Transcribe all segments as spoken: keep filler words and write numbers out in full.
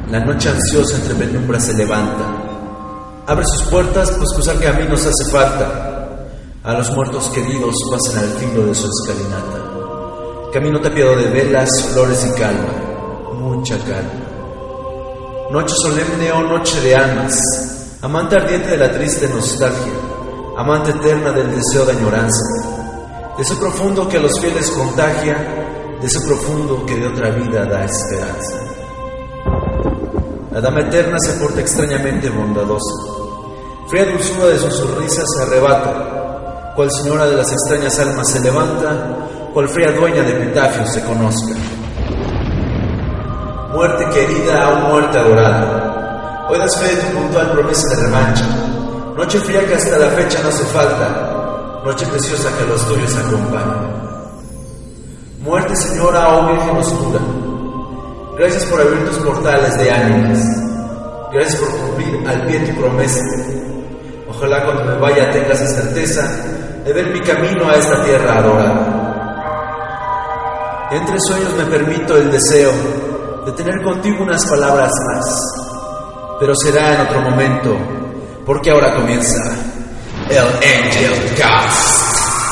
La noche ansiosa entre penumbras se levanta. Abre sus puertas, pues cruzar caminos hace falta. A los muertos queridos pasan al filo de su escalinata. Camino tapiado de velas, flores y calma. Mucha calma. Noche solemne o noche de almas. Amante ardiente de la triste nostalgia. Amante eterna del deseo de añoranza. De ese profundo que a los fieles contagia. De ese profundo que de otra vida da esperanza. La dama eterna se porta extrañamente bondadosa. Fría dulzura de su sonrisa se arrebata. Cual señora de las extrañas almas se levanta. Cual fría dueña de epitafios se conozca. Muerte querida o muerte adorada, hoy das fe de tu puntual promesa de revancha. Noche fría que hasta la fecha no hace falta. Noche preciosa que a los tuyos acompaña. Muerte señora o virgen oscura, gracias por abrir tus portales de ánimas. Gracias por cumplir al pie tu promesa. Ojalá cuando me vaya tengas la certeza de ver mi camino a esta tierra adorada. Entre sueños me permito el deseo de tener contigo unas palabras más, pero será en otro momento, porque ahora comienza el Angel Cast.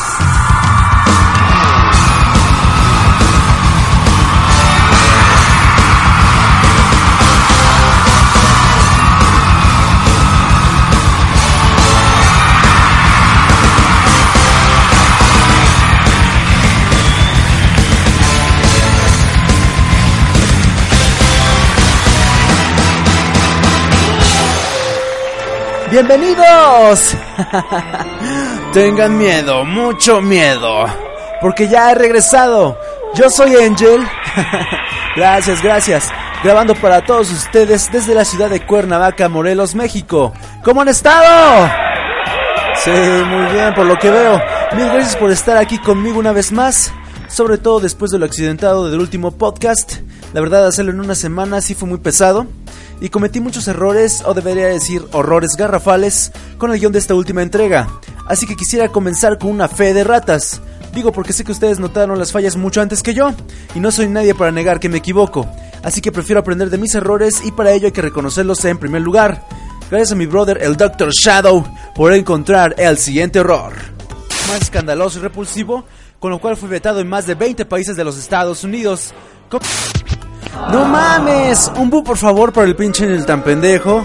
¡Bienvenidos! Tengan miedo, mucho miedo, porque ya he regresado. Yo soy Angel. Gracias, gracias. Grabando para todos ustedes desde la ciudad de Cuernavaca, Morelos, México. ¿Cómo han estado? Sí, muy bien, por lo que veo. Mil gracias por estar aquí conmigo una vez más. Sobre todo después de lo accidentado del último podcast. La verdad, hacerlo en una semana sí fue muy pesado. Y cometí muchos errores, o debería decir horrores garrafales, con el guión de esta última entrega. Así que quisiera comenzar con una fe de ratas. Digo porque sé que ustedes notaron las fallas mucho antes que yo, y no soy nadie para negar que me equivoco. Así que prefiero aprender de mis errores, y para ello hay que reconocerlos en primer lugar. Gracias a mi brother, el doctor Shadow, por encontrar el siguiente error. Más escandaloso y repulsivo, con lo cual fui vetado en más de veinte países de los Estados Unidos. Com- ¡No mames! Un bu por favor para el pinche en el tan pendejo.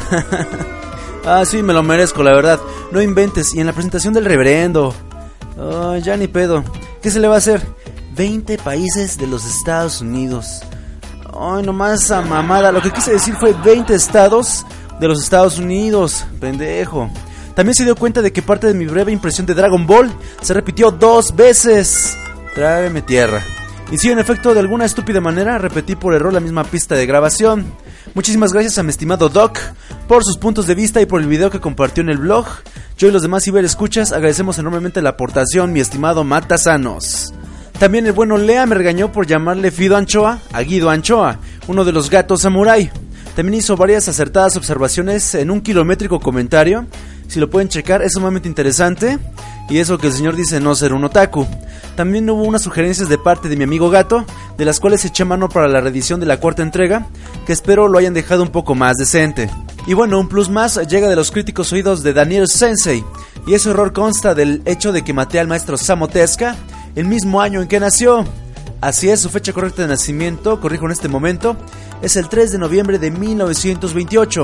Ah, sí, me lo merezco, la verdad. No inventes. Y en la presentación del reverendo. Oh, ya ni pedo. ¿Qué se le va a hacer? veinte países de los Estados Unidos. Ay, nomás a mamada. Lo que quise decir fue veinte estados de los Estados Unidos. Pendejo. También se dio cuenta de que parte de mi breve impresión de Dragon Ball se repitió dos veces. Trágame tierra. Y sí, en efecto, de alguna estúpida manera repetí por error la misma pista de grabación. Muchísimas gracias a mi estimado Doc por sus puntos de vista y por el video que compartió en el blog. Yo y los demás ciberescuchas agradecemos enormemente la aportación, mi estimado Matasanos. También el bueno Lea me regañó por llamarle Fido Anchoa a Guido Anchoa, uno de los gatos samurái. También hizo varias acertadas observaciones en un kilométrico comentario. Si lo pueden checar, es sumamente interesante. Y eso que el señor dice no ser un otaku. También hubo unas sugerencias de parte de mi amigo Gato, de las cuales eché mano para la reedición de la cuarta entrega, que espero lo hayan dejado un poco más decente. Y bueno, un plus más llega de los críticos oídos de Daniel Sensei, y ese error consta del hecho de que maté al maestro Osamu Tezuka el mismo año en que nació. Así es, su fecha correcta de nacimiento, corrijo en este momento, es el tres de noviembre de mil novecientos veintiocho.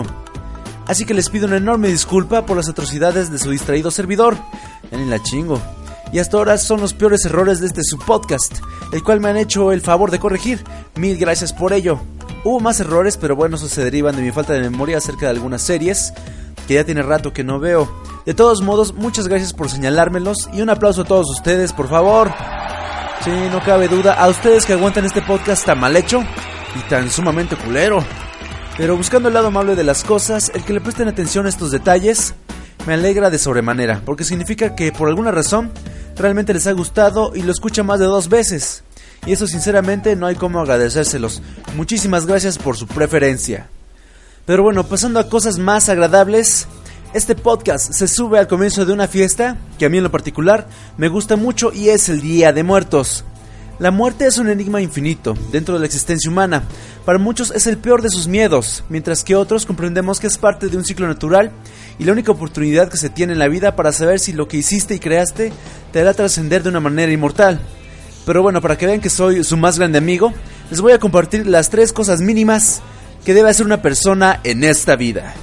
Así que les pido una enorme disculpa por las atrocidades de su distraído servidor. Ya ni la chingo. Y hasta ahora son los peores errores de este subpodcast, el cual me han hecho el favor de corregir. Mil gracias por ello. Hubo más errores, pero bueno, esos se derivan de mi falta de memoria acerca de algunas series que ya tiene rato que no veo. De todos modos, muchas gracias por señalármelos y un aplauso a todos ustedes, por favor. Sí, no cabe duda, a ustedes que aguantan este podcast tan mal hecho y tan sumamente culero. Pero buscando el lado amable de las cosas, el que le presten atención a estos detalles me alegra de sobremanera, porque significa que por alguna razón realmente les ha gustado y lo escuchan más de dos veces. Y eso sinceramente no hay cómo agradecérselos. Muchísimas gracias por su preferencia. Pero bueno, pasando a cosas más agradables, este podcast se sube al comienzo de una fiesta que a mí en lo particular me gusta mucho y es el Día de Muertos. La muerte es un enigma infinito dentro de la existencia humana. Para muchos es el peor de sus miedos, mientras que otros comprendemos que es parte de un ciclo natural y la única oportunidad que se tiene en la vida para saber si lo que hiciste y creaste te hará trascender de una manera inmortal. Pero bueno, para que vean que soy su más grande amigo, les voy a compartir las tres cosas mínimas que debe hacer una persona en esta vida.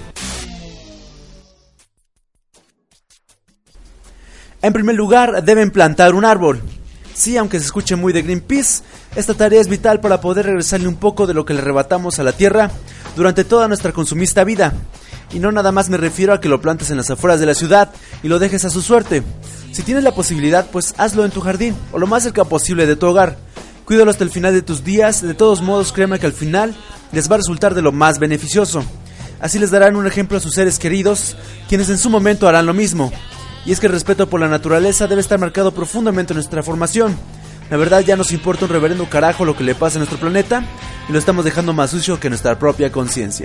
En primer lugar, deben plantar un árbol. Sí, aunque se escuche muy de Greenpeace, esta tarea es vital para poder regresarle un poco de lo que le arrebatamos a la tierra durante toda nuestra consumista vida. Y no nada más me refiero a que lo plantes en las afueras de la ciudad y lo dejes a su suerte. Si tienes la posibilidad, pues hazlo en tu jardín o lo más cerca posible de tu hogar. Cuídalo hasta el final de tus días, de todos modos créeme que al final les va a resultar de lo más beneficioso. Así les darán un ejemplo a sus seres queridos, quienes en su momento harán lo mismo. Y es que el respeto por la naturaleza debe estar marcado profundamente en nuestra formación. La verdad ya nos importa un reverendo carajo lo que le pasa a nuestro planeta y lo estamos dejando más sucio que nuestra propia conciencia.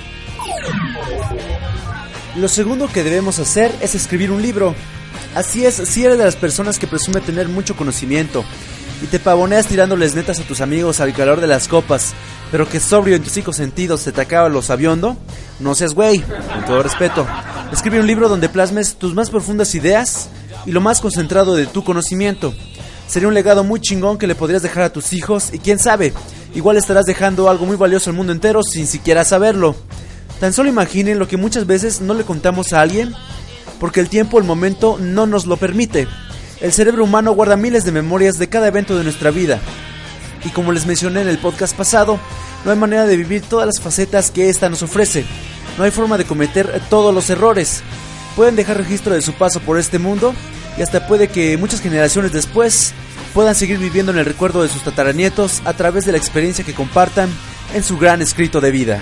Lo segundo que debemos hacer es escribir un libro. Así es, si eres de las personas que presume tener mucho conocimiento y te pavoneas tirándoles netas a tus amigos al calor de las copas, pero que sobrio en tus cinco sentidos se te acaba lo sabiondo, no seas güey, con todo respeto. Escribe un libro donde plasmes tus más profundas ideas y lo más concentrado de tu conocimiento. Sería un legado muy chingón que le podrías dejar a tus hijos y quién sabe, igual estarás dejando algo muy valioso al mundo entero sin siquiera saberlo. Tan solo imaginen lo que muchas veces no le contamos a alguien porque el tiempo, el momento no nos lo permite. El cerebro humano guarda miles de memorias de cada evento de nuestra vida. Y como les mencioné en el podcast pasado, no hay manera de vivir todas las facetas que esta nos ofrece. No hay forma de cometer todos los errores. Pueden dejar registro de su paso por este mundo y hasta puede que muchas generaciones después puedan seguir viviendo en el recuerdo de sus tataranietos a través de la experiencia que compartan en su gran escrito de vida.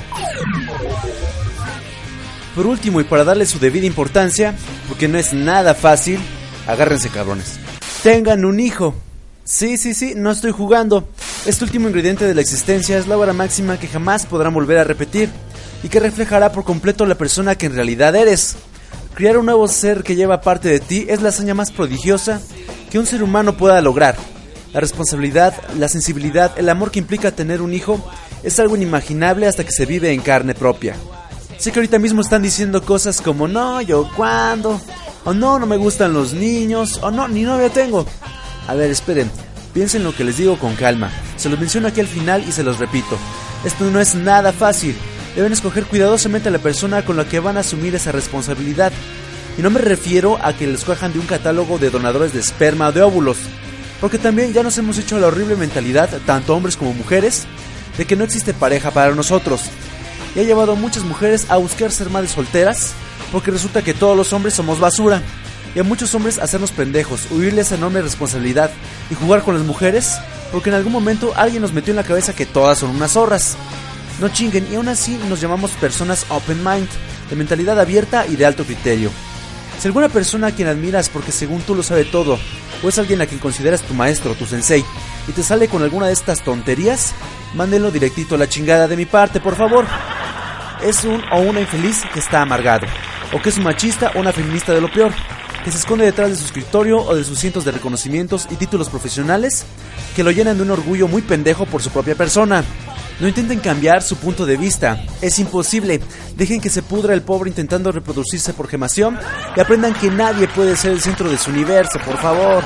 Por último, y para darle su debida importancia, porque no es nada fácil, agárrense cabrones, tengan un hijo. Sí, sí, sí, no estoy jugando. Este último ingrediente de la existencia es la obra máxima que jamás podrán volver a repetir y que reflejará por completo la persona que en realidad eres. Criar un nuevo ser que lleva parte de ti es la hazaña más prodigiosa que un ser humano pueda lograr. La responsabilidad, la sensibilidad, el amor que implica tener un hijo es algo inimaginable hasta que se vive en carne propia. Sé que ahorita mismo están diciendo cosas como no, yo cuándo, o no, no me gustan los niños, o no, ni novia tengo. A ver, esperen, piensen lo que les digo con calma. Se los menciono aquí al final y se los repito. Esto no es nada fácil. Deben escoger cuidadosamente a la persona con la que van a asumir esa responsabilidad. Y no me refiero a que les cojan de un catálogo de donadores de esperma o de óvulos, porque también ya nos hemos hecho la horrible mentalidad, tanto hombres como mujeres, de que no existe pareja para nosotros. Y ha llevado a muchas mujeres a buscar ser madres solteras, porque resulta que todos los hombres somos basura. Y a muchos hombres hacernos pendejos, huirle esa enorme responsabilidad y jugar con las mujeres, porque en algún momento alguien nos metió en la cabeza que todas son unas zorras. No chinguen, y aún así nos llamamos personas open mind, de mentalidad abierta y de alto criterio. Si alguna persona a quien admiras porque según tú lo sabe todo, o es alguien a quien consideras tu maestro o tu sensei, y te sale con alguna de estas tonterías, mándenlo directito a la chingada de mi parte, por favor. Es un o una infeliz que está amargado, o que es un machista o una feminista de lo peor, que se esconde detrás de su escritorio o de sus cientos de reconocimientos y títulos profesionales que lo llenan de un orgullo muy pendejo por su propia persona. No intenten cambiar su punto de vista, es imposible. Dejen que se pudra el pobre intentando reproducirse por gemación y aprendan que nadie puede ser el centro de su universo, por favor.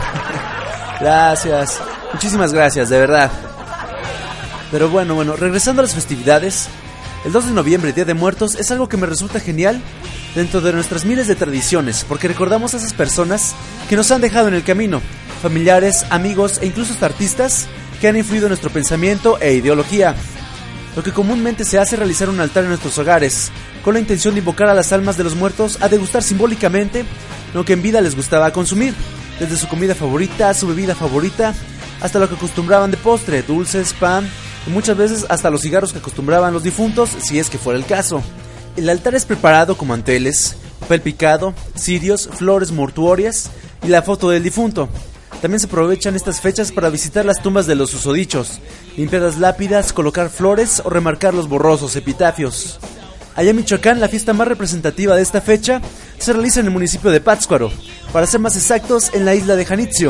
Gracias, muchísimas gracias, de verdad. Pero bueno, bueno, regresando a las festividades, el dos de noviembre, Día de Muertos, es algo que me resulta genial dentro de nuestras miles de tradiciones, porque recordamos a esas personas que nos han dejado en el camino, familiares, amigos e incluso hasta artistas que han influido en nuestro pensamiento e ideología. Lo que comúnmente se hace es realizar un altar en nuestros hogares, con la intención de invocar a las almas de los muertos a degustar simbólicamente lo que en vida les gustaba consumir, desde su comida favorita, su bebida favorita, hasta lo que acostumbraban de postre, dulces, pan, y muchas veces hasta los cigarros que acostumbraban los difuntos, si es que fuera el caso. El altar es preparado con manteles, papel picado, cirios, flores mortuorias y la foto del difunto. También se aprovechan estas fechas para visitar las tumbas de los susodichos, limpiar las lápidas, colocar flores o remarcar los borrosos epitafios. Allá en Michoacán, la fiesta más representativa de esta fecha se realiza en el municipio de Pátzcuaro, para ser más exactos, en la isla de Janitzio,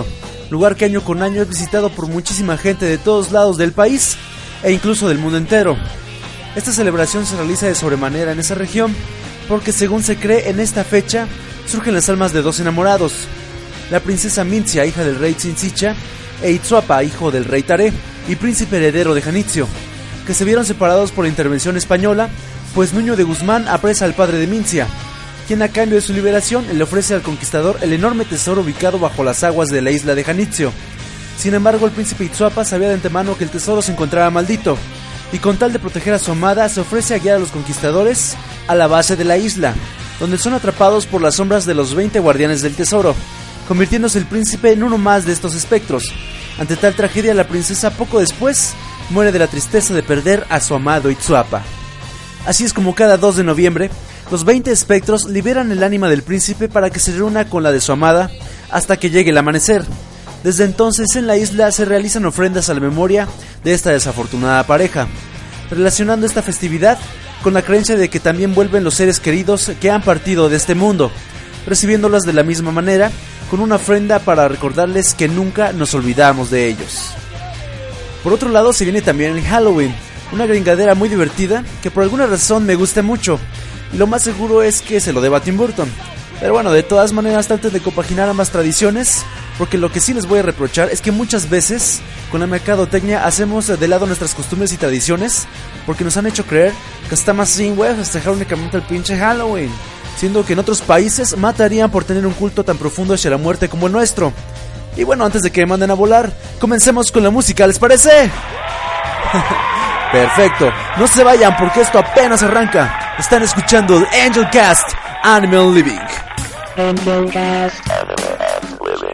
lugar que año con año es visitado por muchísima gente de todos lados del país e incluso del mundo entero. Esta celebración se realiza de sobremanera en esa región porque, según se cree, en esta fecha surgen las almas de dos enamorados, la princesa Mincia, hija del rey Tzintzitza, e Itzuapa, hijo del rey Taré y príncipe heredero de Janitzio, que se vieron separados por la intervención española, pues Nuño de Guzmán apresa al padre de Mincia, quien a cambio de su liberación le ofrece al conquistador el enorme tesoro ubicado bajo las aguas de la isla de Janitzio. Sin embargo, el príncipe Itzuapa sabía de antemano que el tesoro se encontraba maldito, y con tal de proteger a su amada se ofrece a guiar a los conquistadores a la base de la isla, donde son atrapados por las sombras de los veinte guardianes del tesoro, convirtiéndose el príncipe en uno más de estos espectros. Ante tal tragedia, la princesa poco después muere de la tristeza de perder a su amado Itzuapa. Así es como cada dos de noviembre, los veinte espectros liberan el ánima del príncipe para que se reúna con la de su amada hasta que llegue el amanecer. Desde entonces en la isla se realizan ofrendas a la memoria de esta desafortunada pareja, relacionando esta festividad con la creencia de que también vuelven los seres queridos que han partido de este mundo, recibiéndolas de la misma manera, con una ofrenda para recordarles que nunca nos olvidamos de ellos. Por otro lado, se viene también el Halloween, una gringadera muy divertida que por alguna razón me gusta mucho, y lo más seguro es que se lo deba a Tim Burton. Pero bueno, de todas maneras traten de compaginar ambas tradiciones, porque lo que sí les voy a reprochar es que muchas veces con la mercadotecnia hacemos de lado nuestras costumbres y tradiciones, porque nos han hecho creer que está más sin güey festejar únicamente el pinche Halloween, siendo que en otros países matarían por tener un culto tan profundo hacia la muerte como el nuestro. Y bueno, antes de que me manden a volar, comencemos con la música, ¿les parece? Perfecto, no se vayan porque esto apenas arranca. Están escuchando el Angel Cast Animal Living. Angel Cast Animal Living.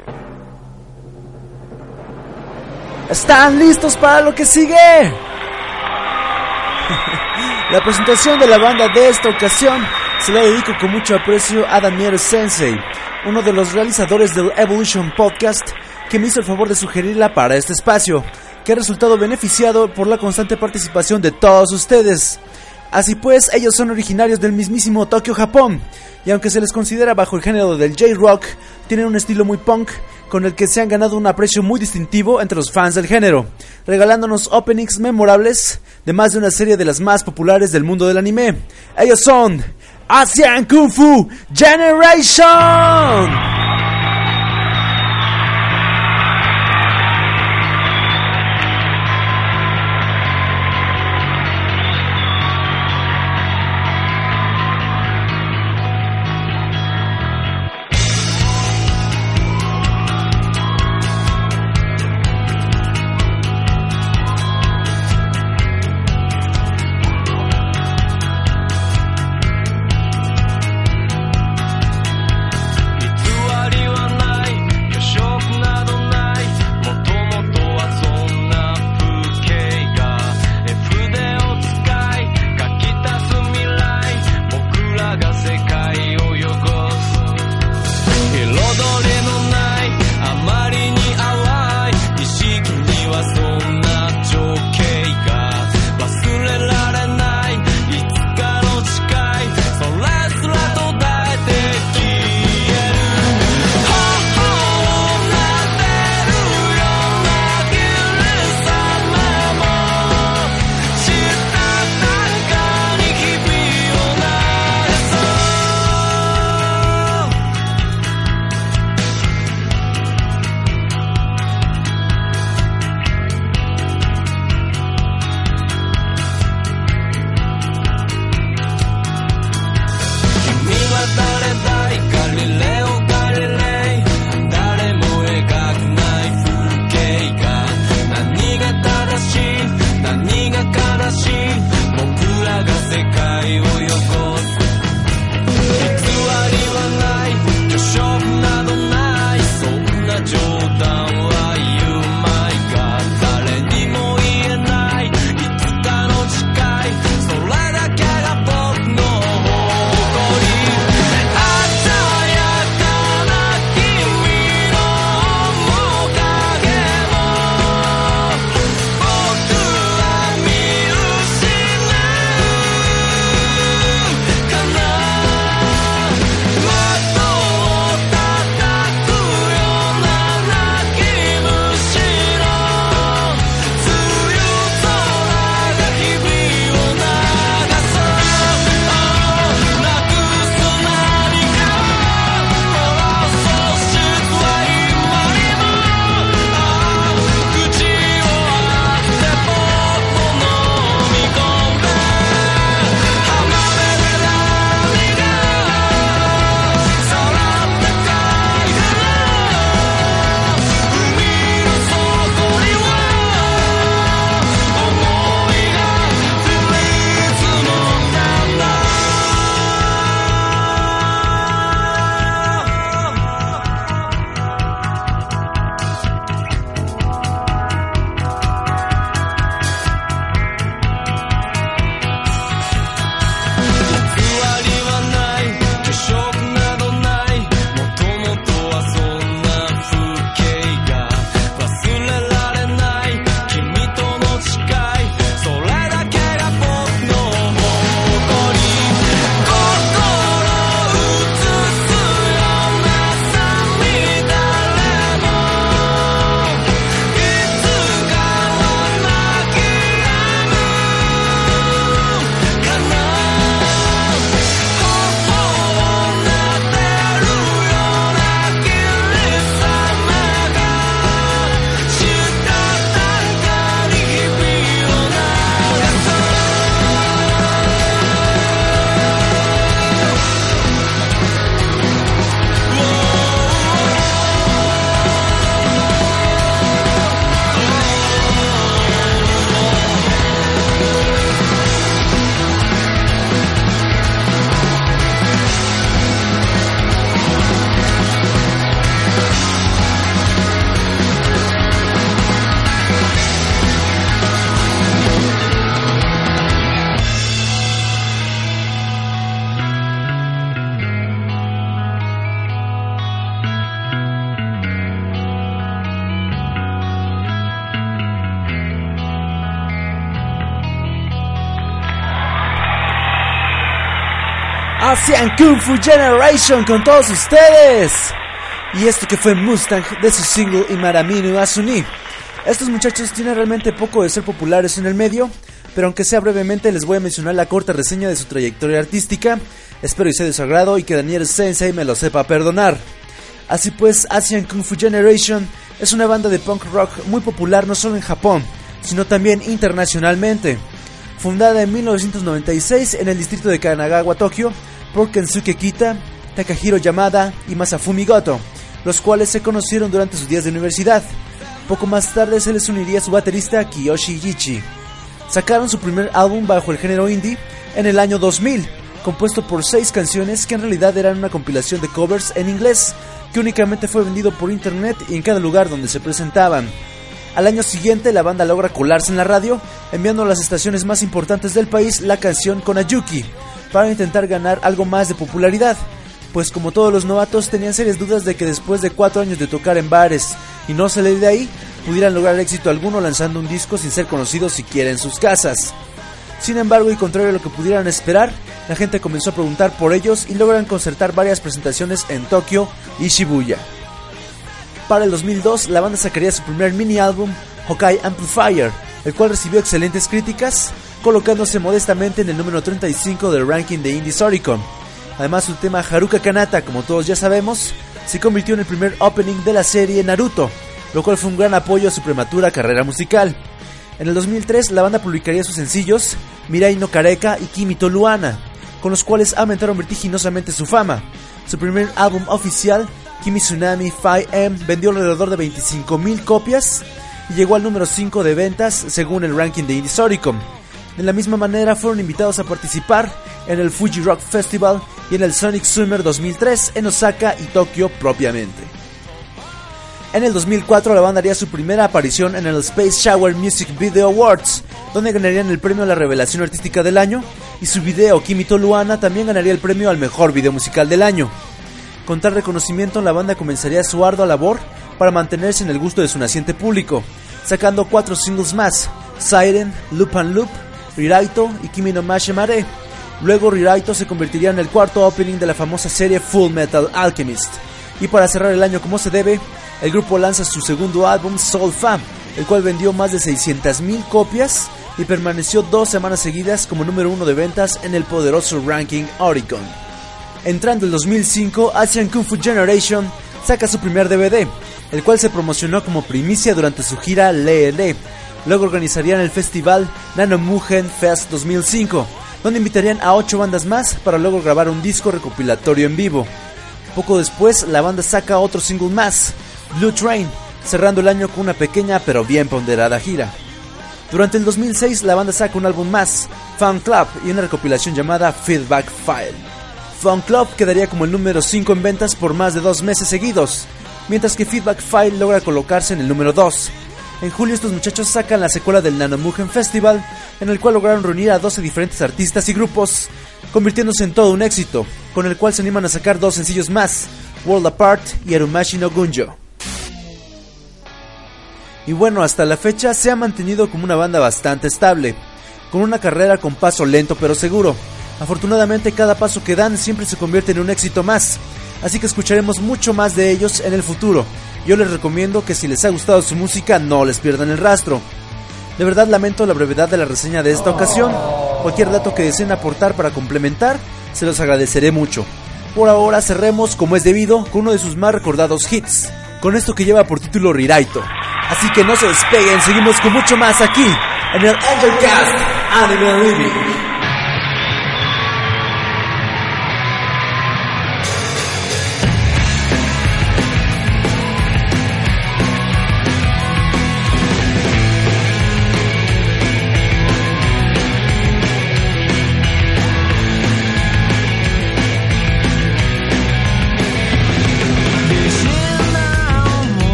¿Están listos para lo que sigue? La presentación de la banda de esta ocasión se la dedico con mucho aprecio a Daniel Sensei, uno de los realizadores del Evolution Podcast, que me hizo el favor de sugerirla para este espacio, que ha resultado beneficiado por la constante participación de todos ustedes. Así pues, ellos son originarios del mismísimo Tokio, Japón, y aunque se les considera bajo el género del J-Rock, tienen un estilo muy punk, con el que se han ganado un aprecio muy distintivo entre los fans del género, regalándonos openings memorables de más de una serie de las más populares del mundo del anime. Ellos son Asian Kung Fu Generation. Tú Asian Kung Fu Generation con todos ustedes. Y esto que fue Mustang de su single Imaraminu Asuni. Estos muchachos tienen realmente poco de ser populares en el medio, pero aunque sea brevemente les voy a mencionar la corta reseña de su trayectoria artística. Espero y sea de su agrado y que Daniel Sensei me lo sepa perdonar. Así pues, Asian Kung Fu Generation es una banda de punk rock muy popular no solo en Japón, sino también internacionalmente. Fundada en mil novecientos noventa y seis en el distrito de Kanagawa, Tokio, por Kensuke Kita, Takahiro Yamada y Masafumi Goto, los cuales se conocieron durante sus días de universidad. Poco más tarde se les uniría su baterista Kiyoshi Ichi. Sacaron su primer álbum bajo el género indie en el año dos mil, compuesto por seis canciones que en realidad eran una compilación de covers en inglés, que únicamente fue vendido por internet y en cada lugar donde se presentaban. Al año siguiente la banda logra colarse en la radio, enviando a las estaciones más importantes del país la canción Konayuki, para intentar ganar algo más de popularidad, pues como todos los novatos tenían serias dudas de que después de cuatro años de tocar en bares y no salir de ahí, pudieran lograr éxito alguno lanzando un disco sin ser conocidos siquiera en sus casas. Sin embargo, y contrario a lo que pudieran esperar, la gente comenzó a preguntar por ellos y logran concertar varias presentaciones en Tokio y Shibuya. Para el dos mil dos, la banda sacaría su primer mini álbum, Hokai Amplifier, el cual recibió excelentes críticas, colocándose modestamente en el número treinta y cinco del ranking de Indies Oricon. Además, su tema Haruka Kanata, como todos ya sabemos, se convirtió en el primer opening de la serie Naruto, lo cual fue un gran apoyo a su prematura carrera musical. En el dos mil tres, la banda publicaría sus sencillos Mirai no Kareka y Kimi to Luana, con los cuales aumentaron vertiginosamente su fama. Su primer álbum oficial, Kimi Tsunami cinco eme, vendió alrededor de veinticinco mil copias y llegó al número cinco de ventas según el ranking de Indies Oricon. De la misma manera fueron invitados a participar en el Fuji Rock Festival y en el Sonic Summer dos mil tres en Osaka y Tokio propiamente. En el dos mil cuatro la banda haría su primera aparición en el Space Shower Music Video Awards, donde ganarían el premio a la revelación artística del año, y su video Kimi to Luana también ganaría el premio al mejor video musical del año. Con tal reconocimiento, la banda comenzaría su ardua labor para mantenerse en el gusto de su naciente público, sacando cuatro singles más: Siren, Loop and Loop, Riraito y Kimi no Mashimare. Luego Riraito se convertiría en el cuarto opening de la famosa serie Full Metal Alchemist. Y para cerrar el año como se debe, el grupo lanza su segundo álbum, Soul Fam, el cual vendió más de seiscientas mil copias y permaneció dos semanas seguidas como número uno de ventas en el poderoso ranking Oricon. Entrando el dos mil cinco, Asian Kung Fu Generation saca su primer D V D, el cual se promocionó como primicia durante su gira L E L. Luego organizarían el festival Nanomugen Fest dos mil cinco, donde invitarían a ocho bandas más para luego grabar un disco recopilatorio en vivo. Poco después, la banda saca otro single más, Blue Train, cerrando el año con una pequeña pero bien ponderada gira. Durante el dos mil seis, la banda saca un álbum más, Fan Club, y una recopilación llamada Feedback File. Fan Club quedaría como el número cinco en ventas por más de dos meses seguidos, mientras que Feedback File logra colocarse en el número dos. En julio estos muchachos sacan la secuela del Nanomugen Festival, en el cual lograron reunir a doce diferentes artistas y grupos, convirtiéndose en todo un éxito, con el cual se animan a sacar dos sencillos más, World Apart y Arumashi no Gunjo. Y bueno, hasta la fecha se ha mantenido como una banda bastante estable, con una carrera con paso lento pero seguro. Afortunadamente cada paso que dan siempre se convierte en un éxito más, así que escucharemos mucho más de ellos en el futuro. Yo les recomiendo que si les ha gustado su música no les pierdan el rastro. De verdad lamento la brevedad de la reseña de esta ocasión. Cualquier dato que deseen aportar para complementar, se los agradeceré mucho. Por ahora cerremos como es debido con uno de sus más recordados hits, con esto que lleva por título Riraito. Así que no se despeguen, seguimos con mucho más aquí en el Angelcast Anime Living.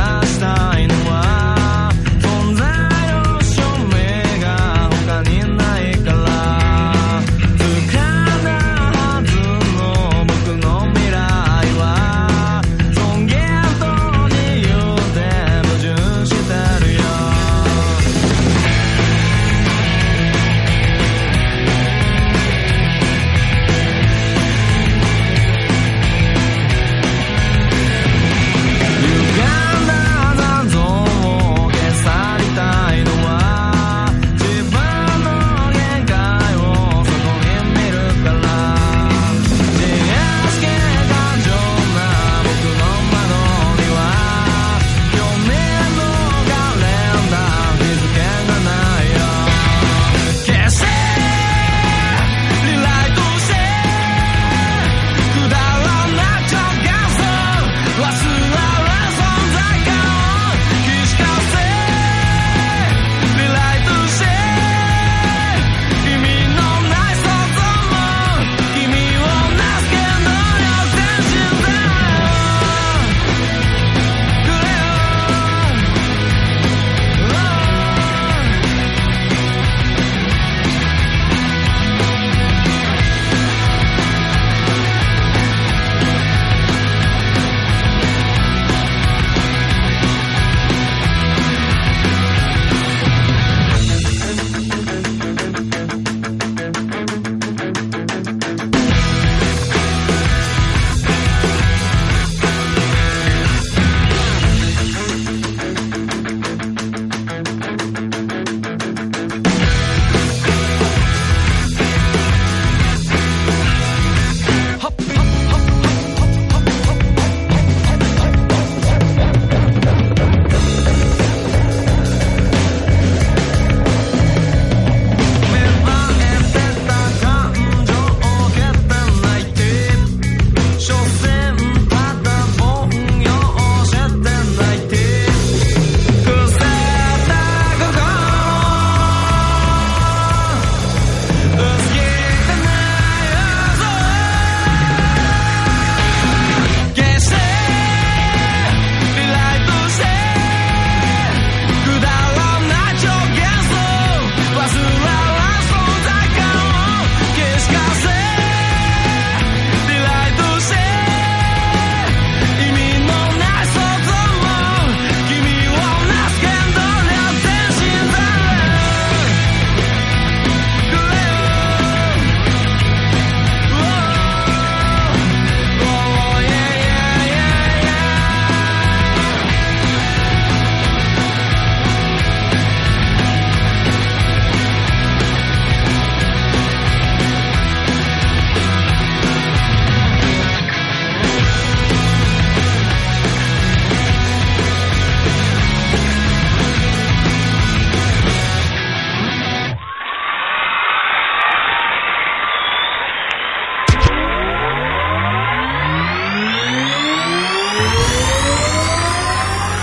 In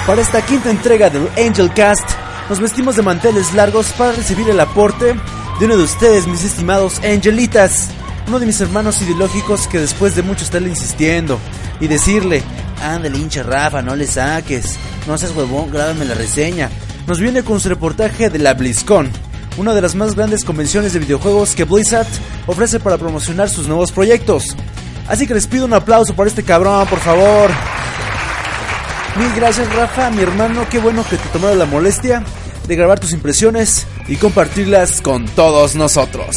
Para esta quinta entrega del Angel Cast, nos vestimos de manteles largos para recibir el aporte de uno de ustedes, mis estimados Angelitas, uno de mis hermanos ideológicos que después de mucho estarle insistiendo y decirle, ándale hincha Rafa, no le saques, no seas huevón, grábame la reseña, nos viene con su reportaje de la BlizzCon, una de las más grandes convenciones de videojuegos que Blizzard ofrece para promocionar sus nuevos proyectos. Así que les pido un aplauso para este cabrón, por favor. Mil gracias, Rafa, mi hermano, qué bueno que te tomaron la molestia de grabar tus impresiones y compartirlas con todos nosotros.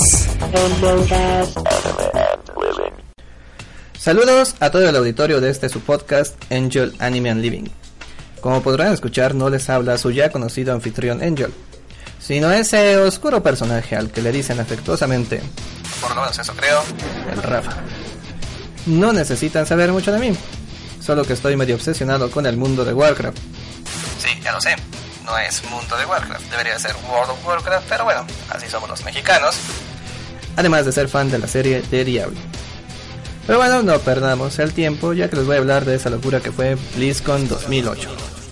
Saludos a todo el auditorio de este su podcast Angel Anime and Living. Como podrán escuchar, no les habla su ya conocido anfitrión Angel, sino ese oscuro personaje al que le dicen afectuosamente, por lo menos eso creo, el Rafa. No necesitan saber mucho de mí, solo que estoy medio obsesionado con el mundo de Warcraft. Sí, ya lo sé, no es mundo de Warcraft, debería ser World of Warcraft, pero bueno, así somos los mexicanos. Además de ser fan de la serie de Diablo. Pero bueno, no perdamos el tiempo, ya que les voy a hablar de esa locura que fue BlizzCon dos mil ocho.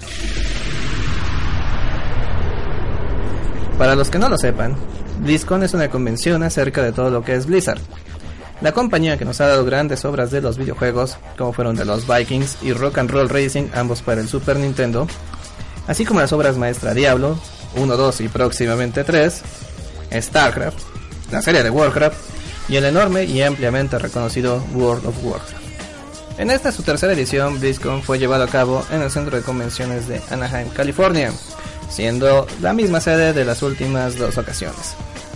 Para los que no lo sepan, BlizzCon es una convención acerca de todo lo que es Blizzard, la compañía que nos ha dado grandes obras de los videojuegos, como fueron de los Vikings y Rock and Roll Racing, ambos para el Super Nintendo, así como las obras maestra Diablo, uno, dos y próximamente tres, StarCraft, la serie de Warcraft y el enorme y ampliamente reconocido World of Warcraft. En esta su tercera edición, BlizzCon fue llevado a cabo en el centro de convenciones de Anaheim, California, siendo la misma sede de las últimas dos ocasiones.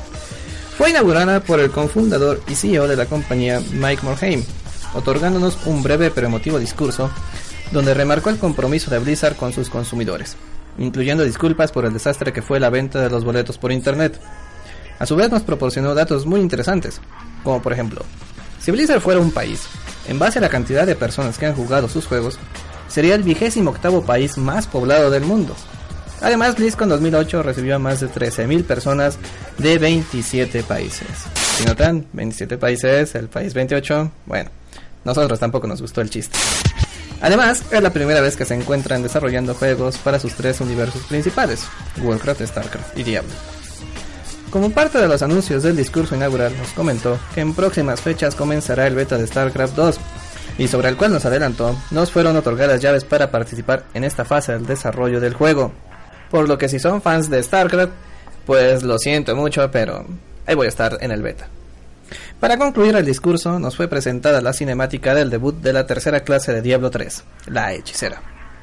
Fue inaugurada por el cofundador y C E O de la compañía, Mike Morhaime, otorgándonos un breve pero emotivo discurso donde remarcó el compromiso de Blizzard con sus consumidores, incluyendo disculpas por el desastre que fue la venta de los boletos por internet. A su vez nos proporcionó datos muy interesantes, como por ejemplo, si Blizzard fuera un país, en base a la cantidad de personas que han jugado sus juegos, sería el vigésimo octavo país más poblado del mundo. Además, BlizzCon dos mil ocho recibió a más de trece mil personas de veintisiete países. Si notan, veintisiete países, el país veintiocho, bueno, nosotros tampoco nos gustó el chiste. Además, es la primera vez que se encuentran desarrollando juegos para sus tres universos principales, Warcraft, StarCraft y Diablo. Como parte de los anuncios del discurso inaugural, nos comentó que en próximas fechas comenzará el beta de StarCraft dos, y sobre el cual nos adelantó, nos fueron otorgadas llaves para participar en esta fase del desarrollo del juego. Por lo que si son fans de StarCraft, pues lo siento mucho, pero ahí voy a estar en el beta. Para concluir el discurso, nos fue presentada la cinemática del debut de la tercera clase de Diablo tres, la hechicera.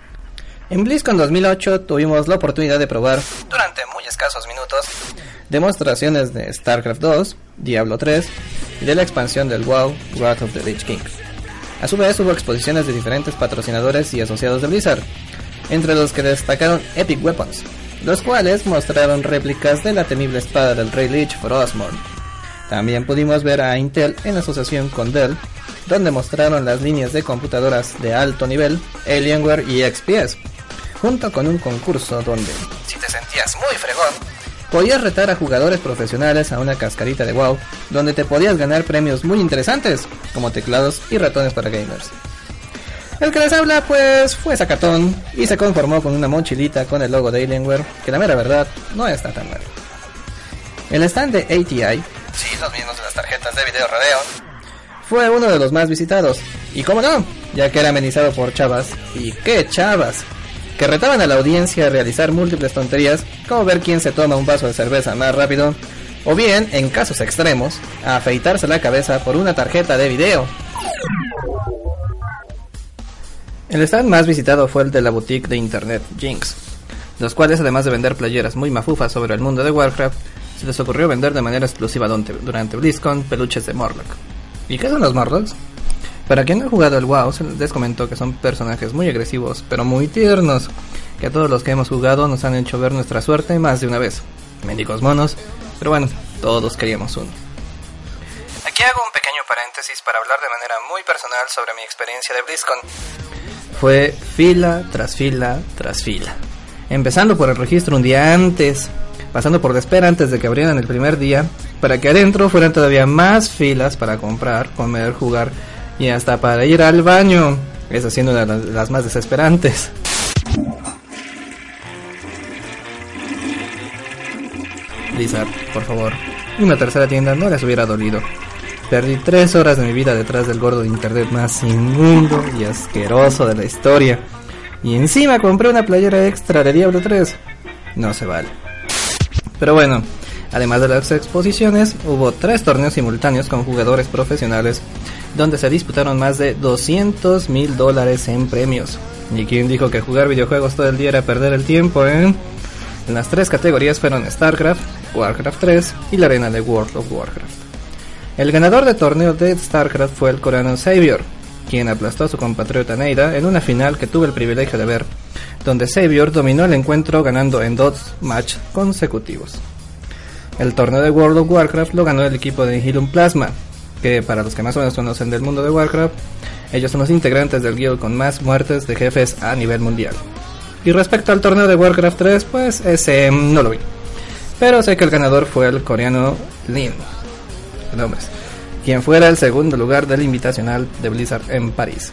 En BlizzCon dos mil ocho tuvimos la oportunidad de probar, durante muy escasos minutos, demostraciones de StarCraft dos, Diablo tres y de la expansión del WoW, Wrath of the Lich King. A su vez hubo exposiciones de diferentes patrocinadores y asociados de Blizzard, entre los que destacaron Epic Weapons, los cuales mostraron réplicas de la temible espada del Rey Lich Frostmourne. También pudimos ver a Intel en asociación con Dell, donde mostraron las líneas de computadoras de alto nivel, Alienware y X P S, junto con un concurso donde, si te sentías muy fregón, podías retar a jugadores profesionales a una cascarita de WoW, donde te podías ganar premios muy interesantes, como teclados y ratones para gamers. El que les habla pues fue sacatón y se conformó con una mochilita con el logo de Alienware, que la mera verdad no está tan mal. El stand de A T I, sí, los mismos de las tarjetas de video Radeon, fue uno de los más visitados, y cómo no, ya que era amenizado por chavas, y qué chavas, que retaban a la audiencia a realizar múltiples tonterías, como ver quién se toma un vaso de cerveza más rápido, o bien, en casos extremos, a afeitarse la cabeza por una tarjeta de video. El stand más visitado fue el de la boutique de internet Jinx, los cuales, además de vender playeras muy mafufas sobre el mundo de Warcraft, se les ocurrió vender de manera exclusiva durante BlizzCon peluches de Murloc. ¿Y qué son los Murlocs? Para quien no ha jugado el WoW, se les comentó que son personajes muy agresivos, pero muy tiernos, que a todos los que hemos jugado nos han hecho ver nuestra suerte más de una vez. Mendigos monos, pero bueno, todos queríamos uno. Aquí hago un pequeño paréntesis para hablar de manera muy personal sobre mi experiencia de BlizzCon. Fue fila tras fila tras fila, empezando por el registro un día antes, pasando por la espera antes de que abrieran el primer día, para que adentro fueran todavía más filas para comprar, comer, jugar y hasta para ir al baño, esa siendo una de las más desesperantes. Blizzard, por favor. Una tercera tienda no les hubiera dolido. Perdí tres horas de mi vida detrás del gordo de internet más inmundo y asqueroso de la historia. Y encima compré una playera extra de Diablo tres. No se vale. Pero bueno, además de las exposiciones, hubo tres torneos simultáneos con jugadores profesionales, donde se disputaron más de doscientos mil dólares en premios. ¿Y quién dijo que jugar videojuegos todo el día era perder el tiempo, eh? En las tres categorías fueron StarCraft, Warcraft tres y la arena de World of Warcraft. El ganador del torneo de StarCraft fue el coreano Xavier, quien aplastó a su compatriota Neida en una final que tuve el privilegio de ver, donde Xavier dominó el encuentro ganando en dos matches consecutivos. El torneo de World of Warcraft lo ganó el equipo de Nihilum Plasma, que para los que más o menos conocen del mundo de Warcraft, ellos son los integrantes del guild con más muertes de jefes a nivel mundial. Y respecto al torneo de Warcraft tres, pues ese no lo vi, pero sé que el ganador fue el coreano Lin, nombres, quien fuera el segundo lugar del invitacional de Blizzard en París.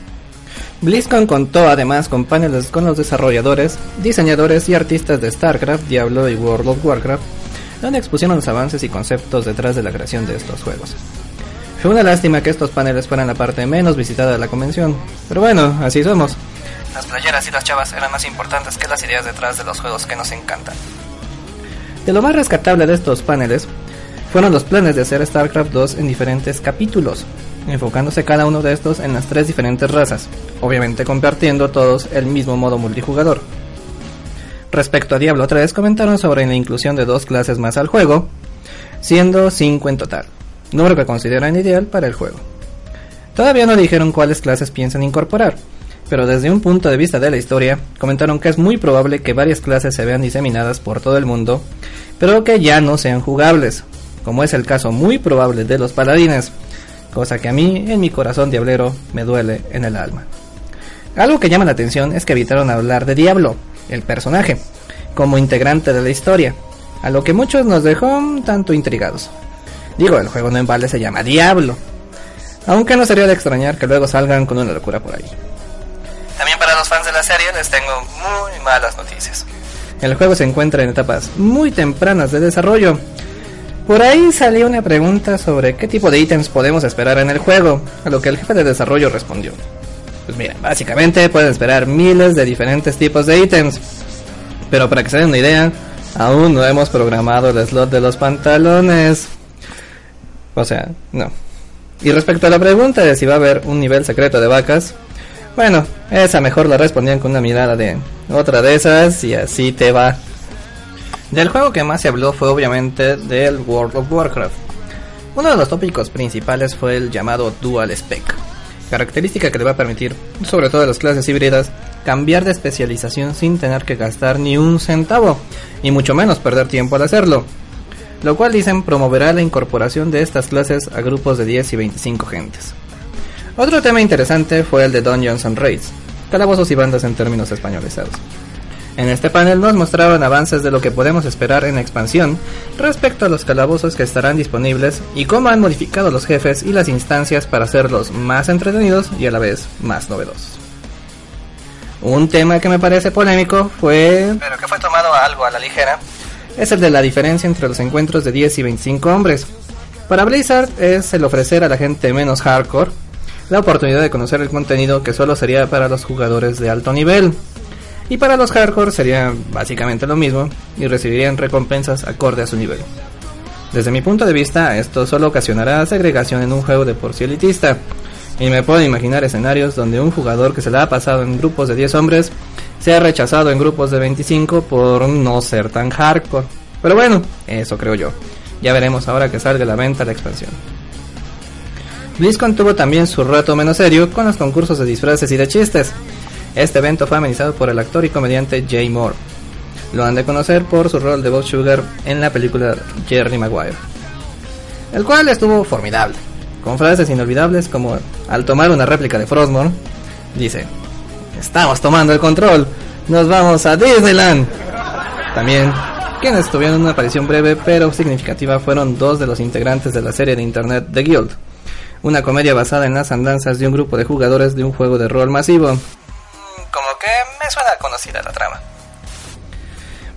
BlizzCon contó además con paneles con los desarrolladores, diseñadores y artistas de StarCraft, Diablo y World of Warcraft, donde expusieron los avances y conceptos detrás de la creación de estos juegos. Fue una lástima que estos paneles fueran la parte menos visitada de la convención, pero bueno, así somos. Las playeras y las chavas eran más importantes que las ideas detrás de los juegos que nos encantan. De lo más rescatable de estos paneles fueron los planes de hacer StarCraft dos en diferentes capítulos, enfocándose cada uno de estos en las tres diferentes razas, obviamente compartiendo todos el mismo modo multijugador. Respecto a Diablo tres, comentaron sobre la inclusión de dos clases más al juego, siendo cinco en total, número que consideran ideal para el juego. Todavía no dijeron cuáles clases piensan incorporar, pero desde un punto de vista de la historia, comentaron que es muy probable que varias clases se vean diseminadas por todo el mundo, pero que ya no sean jugables, como es el caso muy probable de los paladines, cosa que a mí, en mi corazón diablero, me duele en el alma. Algo que llama la atención es que evitaron hablar de Diablo, el personaje, como integrante de la historia, a lo que muchos nos dejó un tanto intrigados. Digo, el juego no en balde se llama Diablo, aunque no sería de extrañar que luego salgan con una locura por ahí. También para los fans de la serie les tengo muy malas noticias. El juego se encuentra en etapas muy tempranas de desarrollo. Por ahí salió una pregunta sobre qué tipo de ítems podemos esperar en el juego, a lo que el jefe de desarrollo respondió: pues mira, básicamente pueden esperar miles de diferentes tipos de ítems, pero para que se den una idea, aún no hemos programado el slot de los pantalones. O sea, no. Y respecto a la pregunta de si va a haber un nivel secreto de vacas, bueno, esa mejor la respondían con una mirada de otra de esas y así te va. Del juego que más se habló fue obviamente del World of Warcraft. Uno de los tópicos principales fue el llamado Dual Spec, característica que le va a permitir, sobre todo a las clases híbridas, cambiar de especialización sin tener que gastar ni un centavo, y mucho menos perder tiempo al hacerlo, lo cual dicen promoverá la incorporación de estas clases a grupos de diez y veinticinco gentes. Otro tema interesante fue el de Dungeons and Raids, calabozos y bandas en términos españolizados. En este panel nos mostraron avances de lo que podemos esperar en la expansión respecto a los calabozos que estarán disponibles y cómo han modificado los jefes y las instancias para hacerlos más entretenidos y a la vez más novedosos. Un tema que me parece polémico fue, pero que fue tomado algo a la ligera, es el de la diferencia entre los encuentros de diez y veinticinco hombres. Para Blizzard es el ofrecer a la gente menos hardcore la oportunidad de conocer el contenido que solo sería para los jugadores de alto nivel. Y para los hardcore sería básicamente lo mismo y recibirían recompensas acorde a su nivel. Desde mi punto de vista, esto solo ocasionará segregación en un juego de por sí elitista, y me puedo imaginar escenarios donde un jugador que se la ha pasado en grupos de diez hombres sea rechazado en grupos de veinticinco por no ser tan hardcore. Pero bueno, eso creo yo. Ya veremos ahora que salga a la venta la expansión. BlizzCon tuvo también su rato menos serio con los concursos de disfraces y de chistes. Este evento fue amenizado por el actor y comediante Jay Moore. Lo han de conocer por su rol de Bob Sugar en la película Jerry Maguire, el cual estuvo formidable, con frases inolvidables como al tomar una réplica de Frostmourne, dice: estamos tomando el control, nos vamos a Disneyland. También, quienes tuvieron una aparición breve pero significativa fueron dos de los integrantes de la serie de internet The Guild, una comedia basada en las andanzas de un grupo de jugadores de un juego de rol masivo. Como que me suena conocida la trama.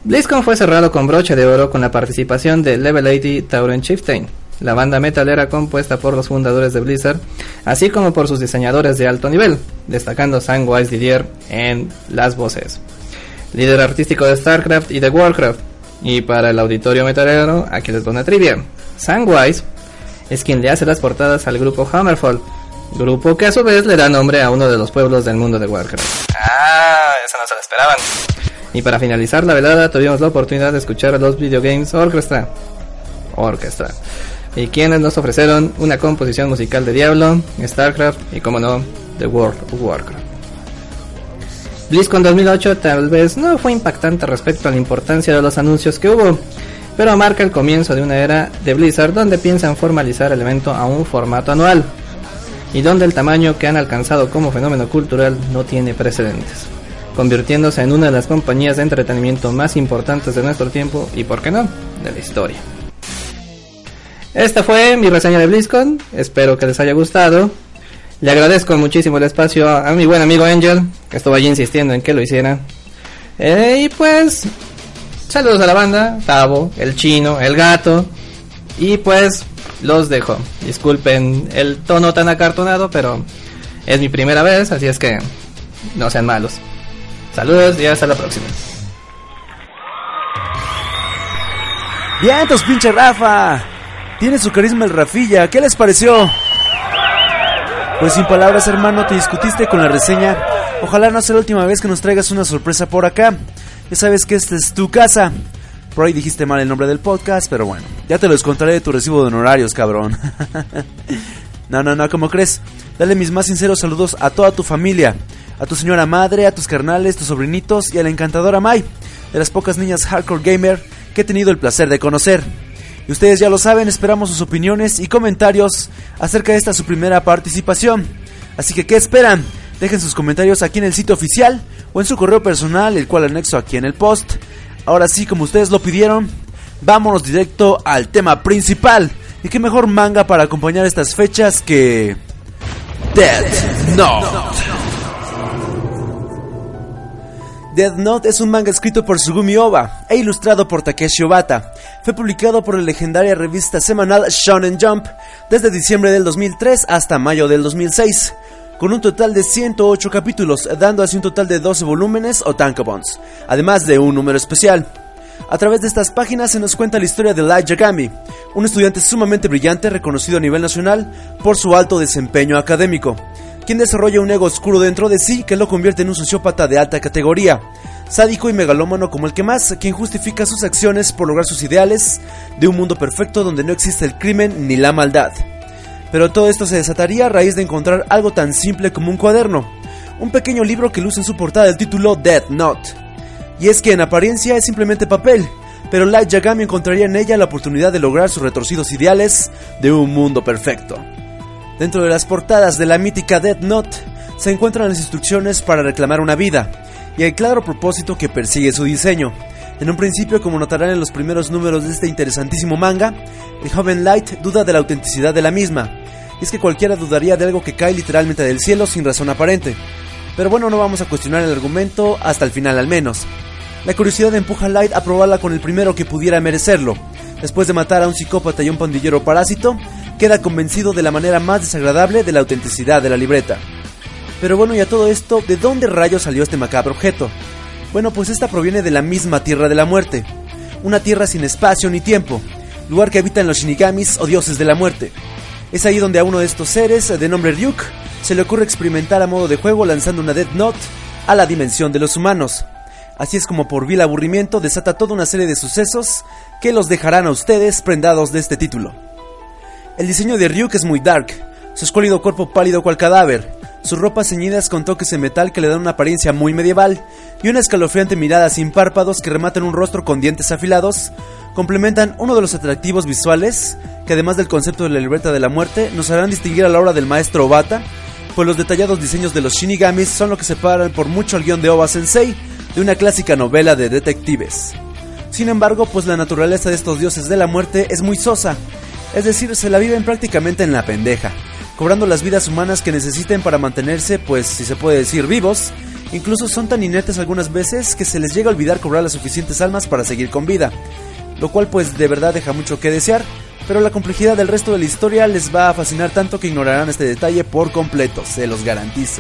BlizzCon fue cerrado con broche de oro con la participación de Level ochenta Tauren Chieftain, la banda metalera compuesta por los fundadores de Blizzard, así como por sus diseñadores de alto nivel, destacando Samwise Didier en las voces, líder artístico de StarCraft y de Warcraft. Y para el auditorio metalero, aquí les doy una trivia. Samwise es quien le hace las portadas al grupo Hammerfall, grupo que a su vez le da nombre a uno de los pueblos del mundo de Warcraft. Ah, eso no se lo esperaban. Y para finalizar la velada tuvimos la oportunidad de escuchar a los Video Games Orchestra Orchestra y quienes nos ofrecieron una composición musical de Diablo, StarCraft y, como no, The World of Warcraft. BlizzCon dos mil ocho tal vez no fue impactante respecto a la importancia de los anuncios que hubo, pero marca el comienzo de una era de Blizzard donde piensan formalizar el evento a un formato anual y donde el tamaño que han alcanzado como fenómeno cultural no tiene precedentes, convirtiéndose en una de las compañías de entretenimiento más importantes de nuestro tiempo y, por qué no, de la historia. Esta fue mi reseña de BlizzCon, espero que les haya gustado. Le agradezco muchísimo el espacio a, a mi buen amigo Angel, que estuvo allí insistiendo en que lo hiciera. Eh, y pues, saludos a la banda, Tavo, el chino, el gato. Y pues, los dejo. Disculpen el tono tan acartonado, pero es mi primera vez, así es que no sean malos. Saludos y hasta la próxima. ¡Vientos, pinche Rafa! Tiene su carisma el Rafilla, ¿qué les pareció? Pues sin palabras, hermano, te discutiste con la reseña. Ojalá no sea la última vez que nos traigas una sorpresa por acá. Ya sabes que esta es tu casa. Por ahí dijiste mal el nombre del podcast, pero bueno, ya te lo descontaré de tu recibo de honorarios, cabrón. No, no, no, ¿cómo crees? Dale mis más sinceros saludos a toda tu familia, a tu señora madre, a tus carnales, tus sobrinitos y a la encantadora Mai, de las pocas niñas hardcore gamer que he tenido el placer de conocer. Y ustedes ya lo saben, esperamos sus opiniones y comentarios acerca de esta su primera participación. Así que, ¿qué esperan? Dejen sus comentarios aquí en el sitio oficial o en su correo personal, el cual anexo aquí en el post. Ahora sí, como ustedes lo pidieron, vámonos directo al tema principal. Y qué mejor manga para acompañar estas fechas que... Death Note. Death Note es un manga escrito por Tsugumi Ohba e ilustrado por Takeshi Obata. Fue publicado por la legendaria revista semanal Shonen Jump desde diciembre del dos mil tres hasta mayo del dos mil seis, con un total de ciento ocho capítulos, dando así un total de doce volúmenes o tankobons, además de un número especial. A través de estas páginas se nos cuenta la historia de Light Yagami, un estudiante sumamente brillante reconocido a nivel nacional por su alto desempeño académico, quien desarrolla un ego oscuro dentro de sí que lo convierte en un sociópata de alta categoría, sádico y megalómano como el que más, quien justifica sus acciones por lograr sus ideales de un mundo perfecto donde no existe el crimen ni la maldad. Pero todo esto se desataría a raíz de encontrar algo tan simple como un cuaderno, un pequeño libro que luce en su portada el título Death Note. Y es que en apariencia es simplemente papel, pero Light Yagami encontraría en ella la oportunidad de lograr sus retorcidos ideales de un mundo perfecto. Dentro de las portadas de la mítica Death Note se encuentran las instrucciones para reclamar una vida y el claro propósito que persigue su diseño. En un principio, como notarán en los primeros números de este interesantísimo manga, el joven Light duda de la autenticidad de la misma, y es que cualquiera dudaría de algo que cae literalmente del cielo sin razón aparente. Pero bueno, no vamos a cuestionar el argumento hasta el final al menos. La curiosidad empuja a Light a probarla con el primero que pudiera merecerlo. Después de matar a un psicópata y a un pandillero parásito, queda convencido de la manera más desagradable de la autenticidad de la libreta. Pero bueno, y a todo esto, ¿de dónde rayos salió este macabro objeto? Bueno, pues esta proviene de la misma Tierra de la Muerte, una tierra sin espacio ni tiempo, lugar que habitan los Shinigamis o dioses de la muerte. Es ahí donde a uno de estos seres, de nombre Ryuk, se le ocurre experimentar a modo de juego lanzando una Death Note a la dimensión de los humanos. Así es como por vil aburrimiento desata toda una serie de sucesos que los dejarán a ustedes prendados de este título. El diseño de Ryuk es muy dark, su escuálido cuerpo pálido cual cadáver, sus ropas ceñidas con toques de metal que le dan una apariencia muy medieval y una escalofriante mirada sin párpados que rematan un rostro con dientes afilados, complementan uno de los atractivos visuales que, además del concepto de la libreta de la muerte, nos harán distinguir a la obra del maestro Obata, pues los detallados diseños de los Shinigamis son lo que separan por mucho al guión de Ohba Sensei de una clásica novela de detectives. Sin embargo, pues la naturaleza de estos dioses de la muerte es muy sosa, es decir, se la viven prácticamente en la pendeja, cobrando las vidas humanas que necesiten para mantenerse, pues si se puede decir, vivos, Incluso son tan inertes algunas veces que se les llega a olvidar cobrar las suficientes almas para seguir con vida, lo cual pues de verdad deja mucho que desear, pero la complejidad del resto de la historia les va a fascinar tanto que ignorarán este detalle por completo, se los garantizo.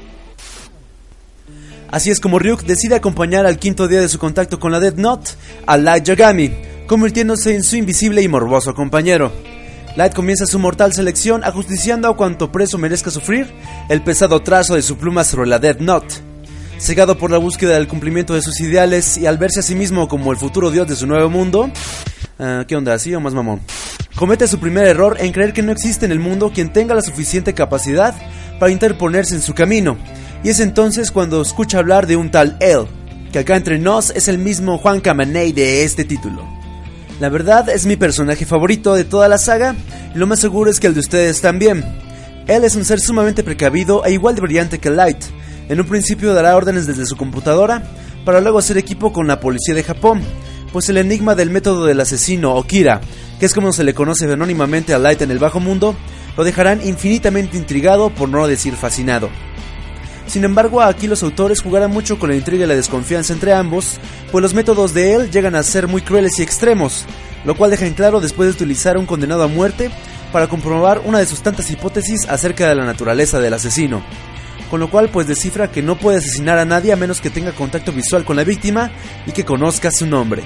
Así es como Ryuk decide acompañar al quinto día de su contacto con la Death Note a Light Yagami, convirtiéndose en su invisible y morboso compañero. Light comienza su mortal selección ajusticiando a cuanto preso merezca sufrir el pesado trazo de su pluma sobre la Death Note. Cegado por la búsqueda del cumplimiento de sus ideales y al verse a sí mismo como el futuro dios de su nuevo mundo, uh, ¿qué onda? ¿Así o más mamón? Comete su primer error en creer que no existe en el mundo quien tenga la suficiente capacidad para interponerse en su camino, y es entonces cuando escucha hablar de un tal L, que acá entre nos es el mismo Juan Camaney de este título. La verdad es mi personaje favorito de toda la saga, y lo más seguro es que el de ustedes también. Él es un ser sumamente precavido e igual de brillante que Light. En un principio dará órdenes desde su computadora, para luego hacer equipo con la policía de Japón, pues el enigma del método del asesino, o Kira, que es como se le conoce anónimamente a Light en el bajo mundo, lo dejarán infinitamente intrigado, por no decir fascinado. Sin embargo, aquí los autores jugarán mucho con la intriga y la desconfianza entre ambos, pues los métodos de él llegan a ser muy crueles y extremos, lo cual deja en claro después de utilizar un condenado a muerte para comprobar una de sus tantas hipótesis acerca de la naturaleza del asesino. Con lo cual pues descifra que no puede asesinar a nadie a menos que tenga contacto visual con la víctima y que conozca su nombre.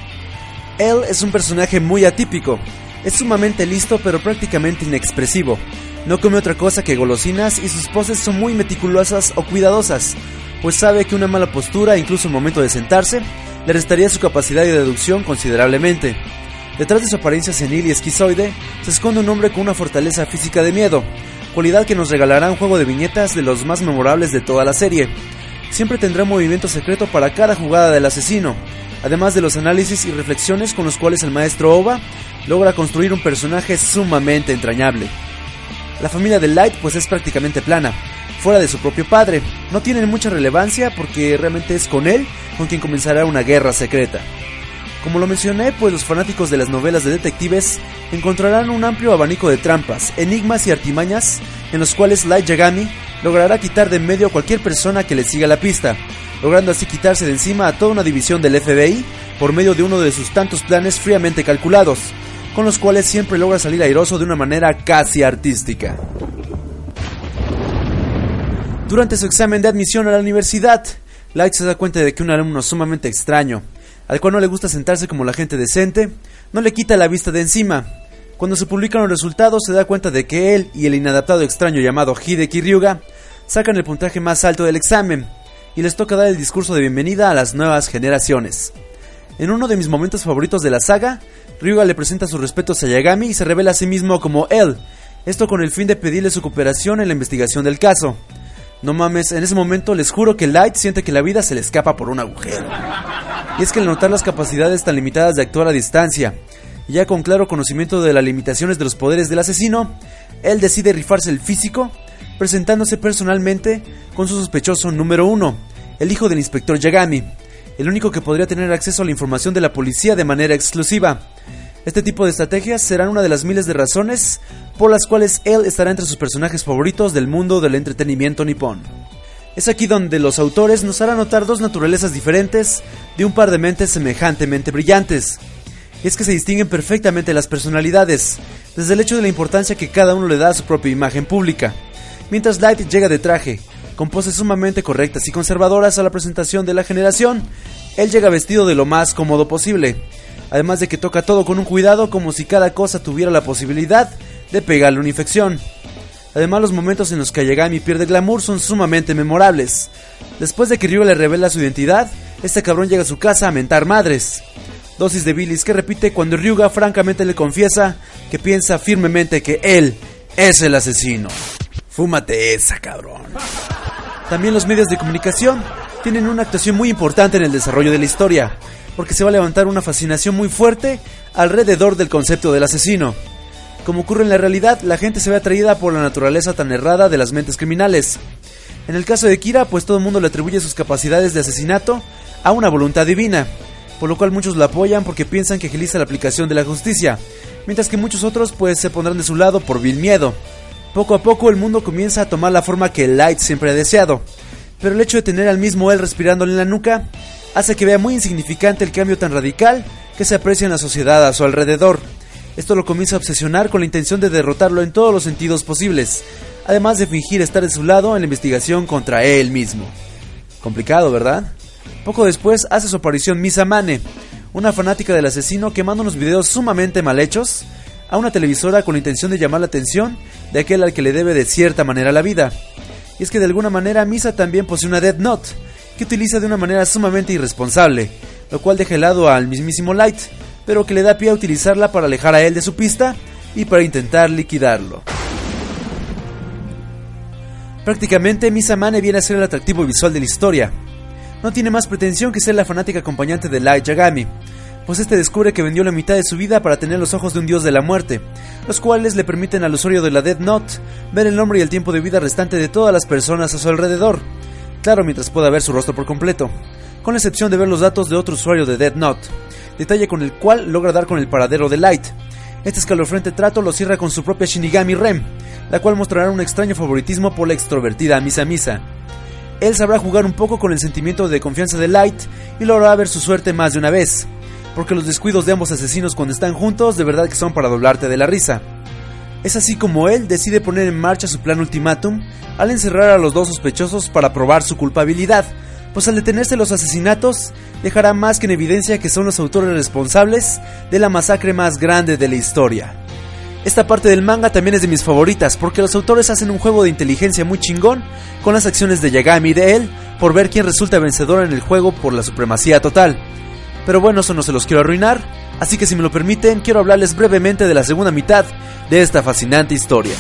Él es un personaje muy atípico, es sumamente listo pero prácticamente inexpresivo, no come otra cosa que golosinas y sus poses son muy meticulosas o cuidadosas, pues sabe que una mala postura, incluso al momento de sentarse, le restaría su capacidad de deducción considerablemente. Detrás de su apariencia senil y esquizoide se esconde un hombre con una fortaleza física de miedo, cualidad que nos regalará un juego de viñetas de los más memorables de toda la serie. Siempre tendrá un movimiento secreto para cada jugada del asesino, además de los análisis y reflexiones con los cuales el maestro Oba logra construir un personaje sumamente entrañable. La familia de Light pues es prácticamente plana, fuera de su propio padre, no tienen mucha relevancia porque realmente es con él con quien comenzará una guerra secreta. Como lo mencioné, pues los fanáticos de las novelas de detectives encontrarán un amplio abanico de trampas, enigmas y artimañas en los cuales Light Yagami logrará quitar de en medio a cualquier persona que le siga la pista, logrando así quitarse de encima a toda una división del F B I por medio de uno de sus tantos planes fríamente calculados, con los cuales siempre logra salir airoso de una manera casi artística. Durante su examen de admisión a la universidad, Light se da cuenta de que un alumno sumamente extraño, al cual no le gusta sentarse como la gente decente, no le quita la vista de encima. Cuando se publican los resultados se da cuenta de que él y el inadaptado extraño llamado Hideki Ryuga sacan el puntaje más alto del examen, y les toca dar el discurso de bienvenida a las nuevas generaciones. En uno de mis momentos favoritos de la saga, Ryuga le presenta sus respetos a Yagami y se revela a sí mismo como él, esto con el fin de pedirle su cooperación en la investigación del caso. No mames, en ese momento les juro que Light siente que la vida se le escapa por un agujero. Y es que al notar las capacidades tan limitadas de actuar a distancia, y ya con claro conocimiento de las limitaciones de los poderes del asesino, él decide rifarse el físico, presentándose personalmente con su sospechoso número uno, el hijo del inspector Yagami, el único que podría tener acceso a la información de la policía de manera exclusiva. Este tipo de estrategias serán una de las miles de razones por las cuales él estará entre sus personajes favoritos del mundo del entretenimiento nipón. Es aquí donde los autores nos harán notar dos naturalezas diferentes de un par de mentes semejantemente brillantes. Y es que se distinguen perfectamente las personalidades, desde el hecho de la importancia que cada uno le da a su propia imagen pública. Mientras Light llega de traje, con poses sumamente correctas y conservadoras a la presentación de la generación, él llega vestido de lo más cómodo posible, además de que toca todo con un cuidado como si cada cosa tuviera la posibilidad de pegarle una infección. Además, los momentos en los que Yagami pierde glamour son sumamente memorables. Después de que Ryuga le revela su identidad, este cabrón llega a su casa a mentar madres. Dosis de bilis que repite cuando Ryuga francamente le confiesa que piensa firmemente que él es el asesino. Fúmate esa, cabrón. También los medios de comunicación tienen una actuación muy importante en el desarrollo de la historia, porque se va a levantar una fascinación muy fuerte alrededor del concepto del asesino. Como ocurre en la realidad, la gente se ve atraída por la naturaleza tan errada de las mentes criminales. En el caso de Kira, pues todo el mundo le atribuye sus capacidades de asesinato a una voluntad divina, por lo cual muchos la apoyan porque piensan que agiliza la aplicación de la justicia, mientras que muchos otros pues se pondrán de su lado por vil miedo. Poco a poco el mundo comienza a tomar la forma que Light siempre ha deseado. pero el hecho de tener al mismo él respirándole en la nuca hace que vea muy insignificante el cambio tan radical que se aprecia en la sociedad a su alrededor. Esto lo comienza a obsesionar con la intención de derrotarlo en todos los sentidos posibles, además de fingir estar de su lado en la investigación contra él mismo. Complicado, ¿verdad? Poco después hace su aparición Misa Mane, una fanática del asesino que manda unos videos sumamente mal hechos a una televisora con la intención de llamar la atención de aquel al que le debe de cierta manera la vida. Y es que de alguna manera Misa también posee una Death Note, que utiliza de una manera sumamente irresponsable, lo cual deja helado al mismísimo Light, pero que le da pie a utilizarla para alejar a él de su pista y para intentar liquidarlo. Prácticamente Misa Mane viene a ser el atractivo visual de la historia. No tiene más pretensión que ser la fanática acompañante de Light Yagami, pues este descubre que vendió la mitad de su vida para tener los ojos de un dios de la muerte, los cuales le permiten al usuario de la Death Note ver el nombre y el tiempo de vida restante de todas las personas a su alrededor, claro, mientras pueda ver su rostro por completo, con la excepción de ver los datos de otro usuario de Death Note, detalle con el cual logra dar con el paradero de Light. Este escalofriante trato lo cierra con su propia Shinigami Rem, la cual mostrará un extraño favoritismo por la extrovertida Misa Misa. Él sabrá jugar un poco con el sentimiento de confianza de Light y logrará ver su suerte más de una vez, porque los descuidos de ambos asesinos cuando están juntos de verdad que son para doblarte de la risa. Es así como él decide poner en marcha su plan ultimátum al encerrar a los dos sospechosos para probar su culpabilidad, pues al detenerse los asesinatos dejará más que en evidencia que son los autores responsables de la masacre más grande de la historia. Esta parte del manga también es de mis favoritas porque los autores hacen un juego de inteligencia muy chingón con las acciones de Yagami y de él por ver quién resulta vencedor en el juego por la supremacía total. Pero bueno, eso no se los quiero arruinar, así que si me lo permiten, quiero hablarles brevemente de la segunda mitad de esta fascinante historia.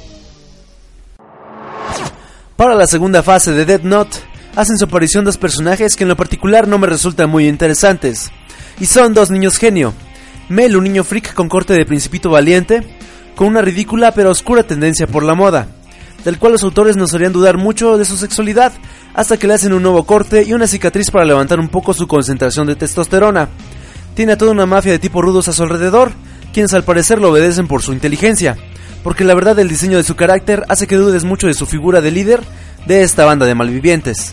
Para la segunda fase de Death Note, hacen su aparición dos personajes que en lo particular no me resultan muy interesantes, y son dos niños genio. Mel, un niño freak con corte de principito valiente, con una ridícula pero oscura tendencia por la moda, del cual los autores nos harían dudar mucho de su sexualidad, hasta que le hacen un nuevo corte y una cicatriz para levantar un poco su concentración de testosterona. Tiene a toda una mafia de tipos rudos a su alrededor, quienes al parecer lo obedecen por su inteligencia, porque la verdad el diseño de su carácter hace que dudes mucho de su figura de líder de esta banda de malvivientes.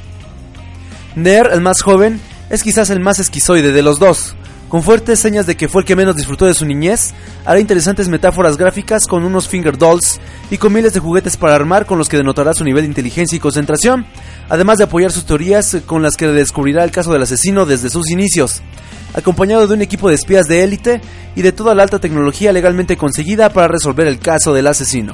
Ner, el más joven, es quizás el más esquizoide de los dos, con fuertes señas de que fue el que menos disfrutó de su niñez, hará interesantes metáforas gráficas con unos finger dolls y con miles de juguetes para armar con los que denotará su nivel de inteligencia y concentración, además de apoyar sus teorías con las que descubrirá el caso del asesino desde sus inicios, acompañado de un equipo de espías de élite y de toda la alta tecnología legalmente conseguida para resolver el caso del asesino.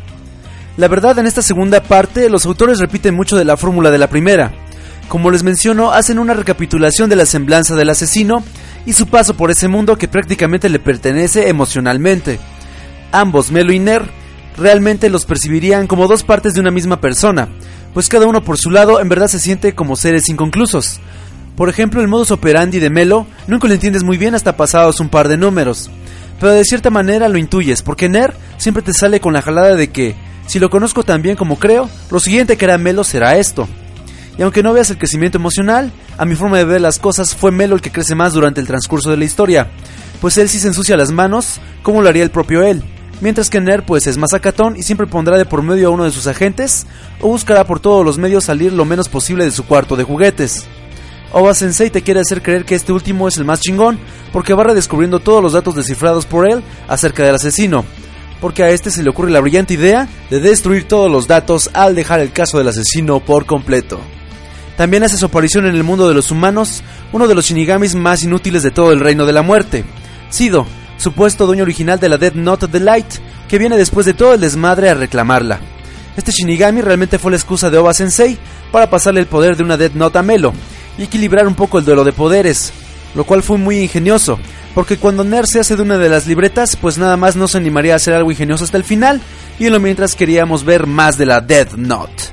La verdad, en esta segunda parte, los autores repiten mucho de la fórmula de la primera. Como les menciono, hacen una recapitulación de la semblanza del asesino y su paso por ese mundo que prácticamente le pertenece emocionalmente. Ambos, Melo y Ner, realmente los percibirían como dos partes de una misma persona, pues cada uno por su lado en verdad se siente como seres inconclusos. Por ejemplo, el modus operandi de Melo nunca lo entiendes muy bien hasta pasados un par de números, pero de cierta manera lo intuyes, porque Ner siempre te sale con la jalada de que, si lo conozco tan bien como creo, lo siguiente que hará Melo será esto. Y aunque no veas el crecimiento emocional, a mi forma de ver las cosas fue Melo el que crece más durante el transcurso de la historia, pues él sí se ensucia las manos, como lo haría el propio él, mientras que Ner pues es más sacatón y siempre pondrá de por medio a uno de sus agentes, o buscará por todos los medios salir lo menos posible de su cuarto de juguetes. Oba Sensei te quiere hacer creer que este último es el más chingón, porque va redescubriendo todos los datos descifrados por él acerca del asesino, porque a este se le ocurre la brillante idea de destruir todos los datos al dejar el caso del asesino por completo. También hace su aparición en el mundo de los humanos, uno de los shinigamis más inútiles de todo el reino de la muerte, Sido, supuesto dueño original de la Death Note de Light, que viene después de todo el desmadre a reclamarla. Este shinigami realmente fue la excusa de Oba Sensei para pasarle el poder de una Death Note a Melo y equilibrar un poco el duelo de poderes, lo cual fue muy ingenioso, porque cuando Ner se hace de una de las libretas, pues nada más no se animaría a hacer algo ingenioso hasta el final, y en lo mientras queríamos ver más de la Death Note.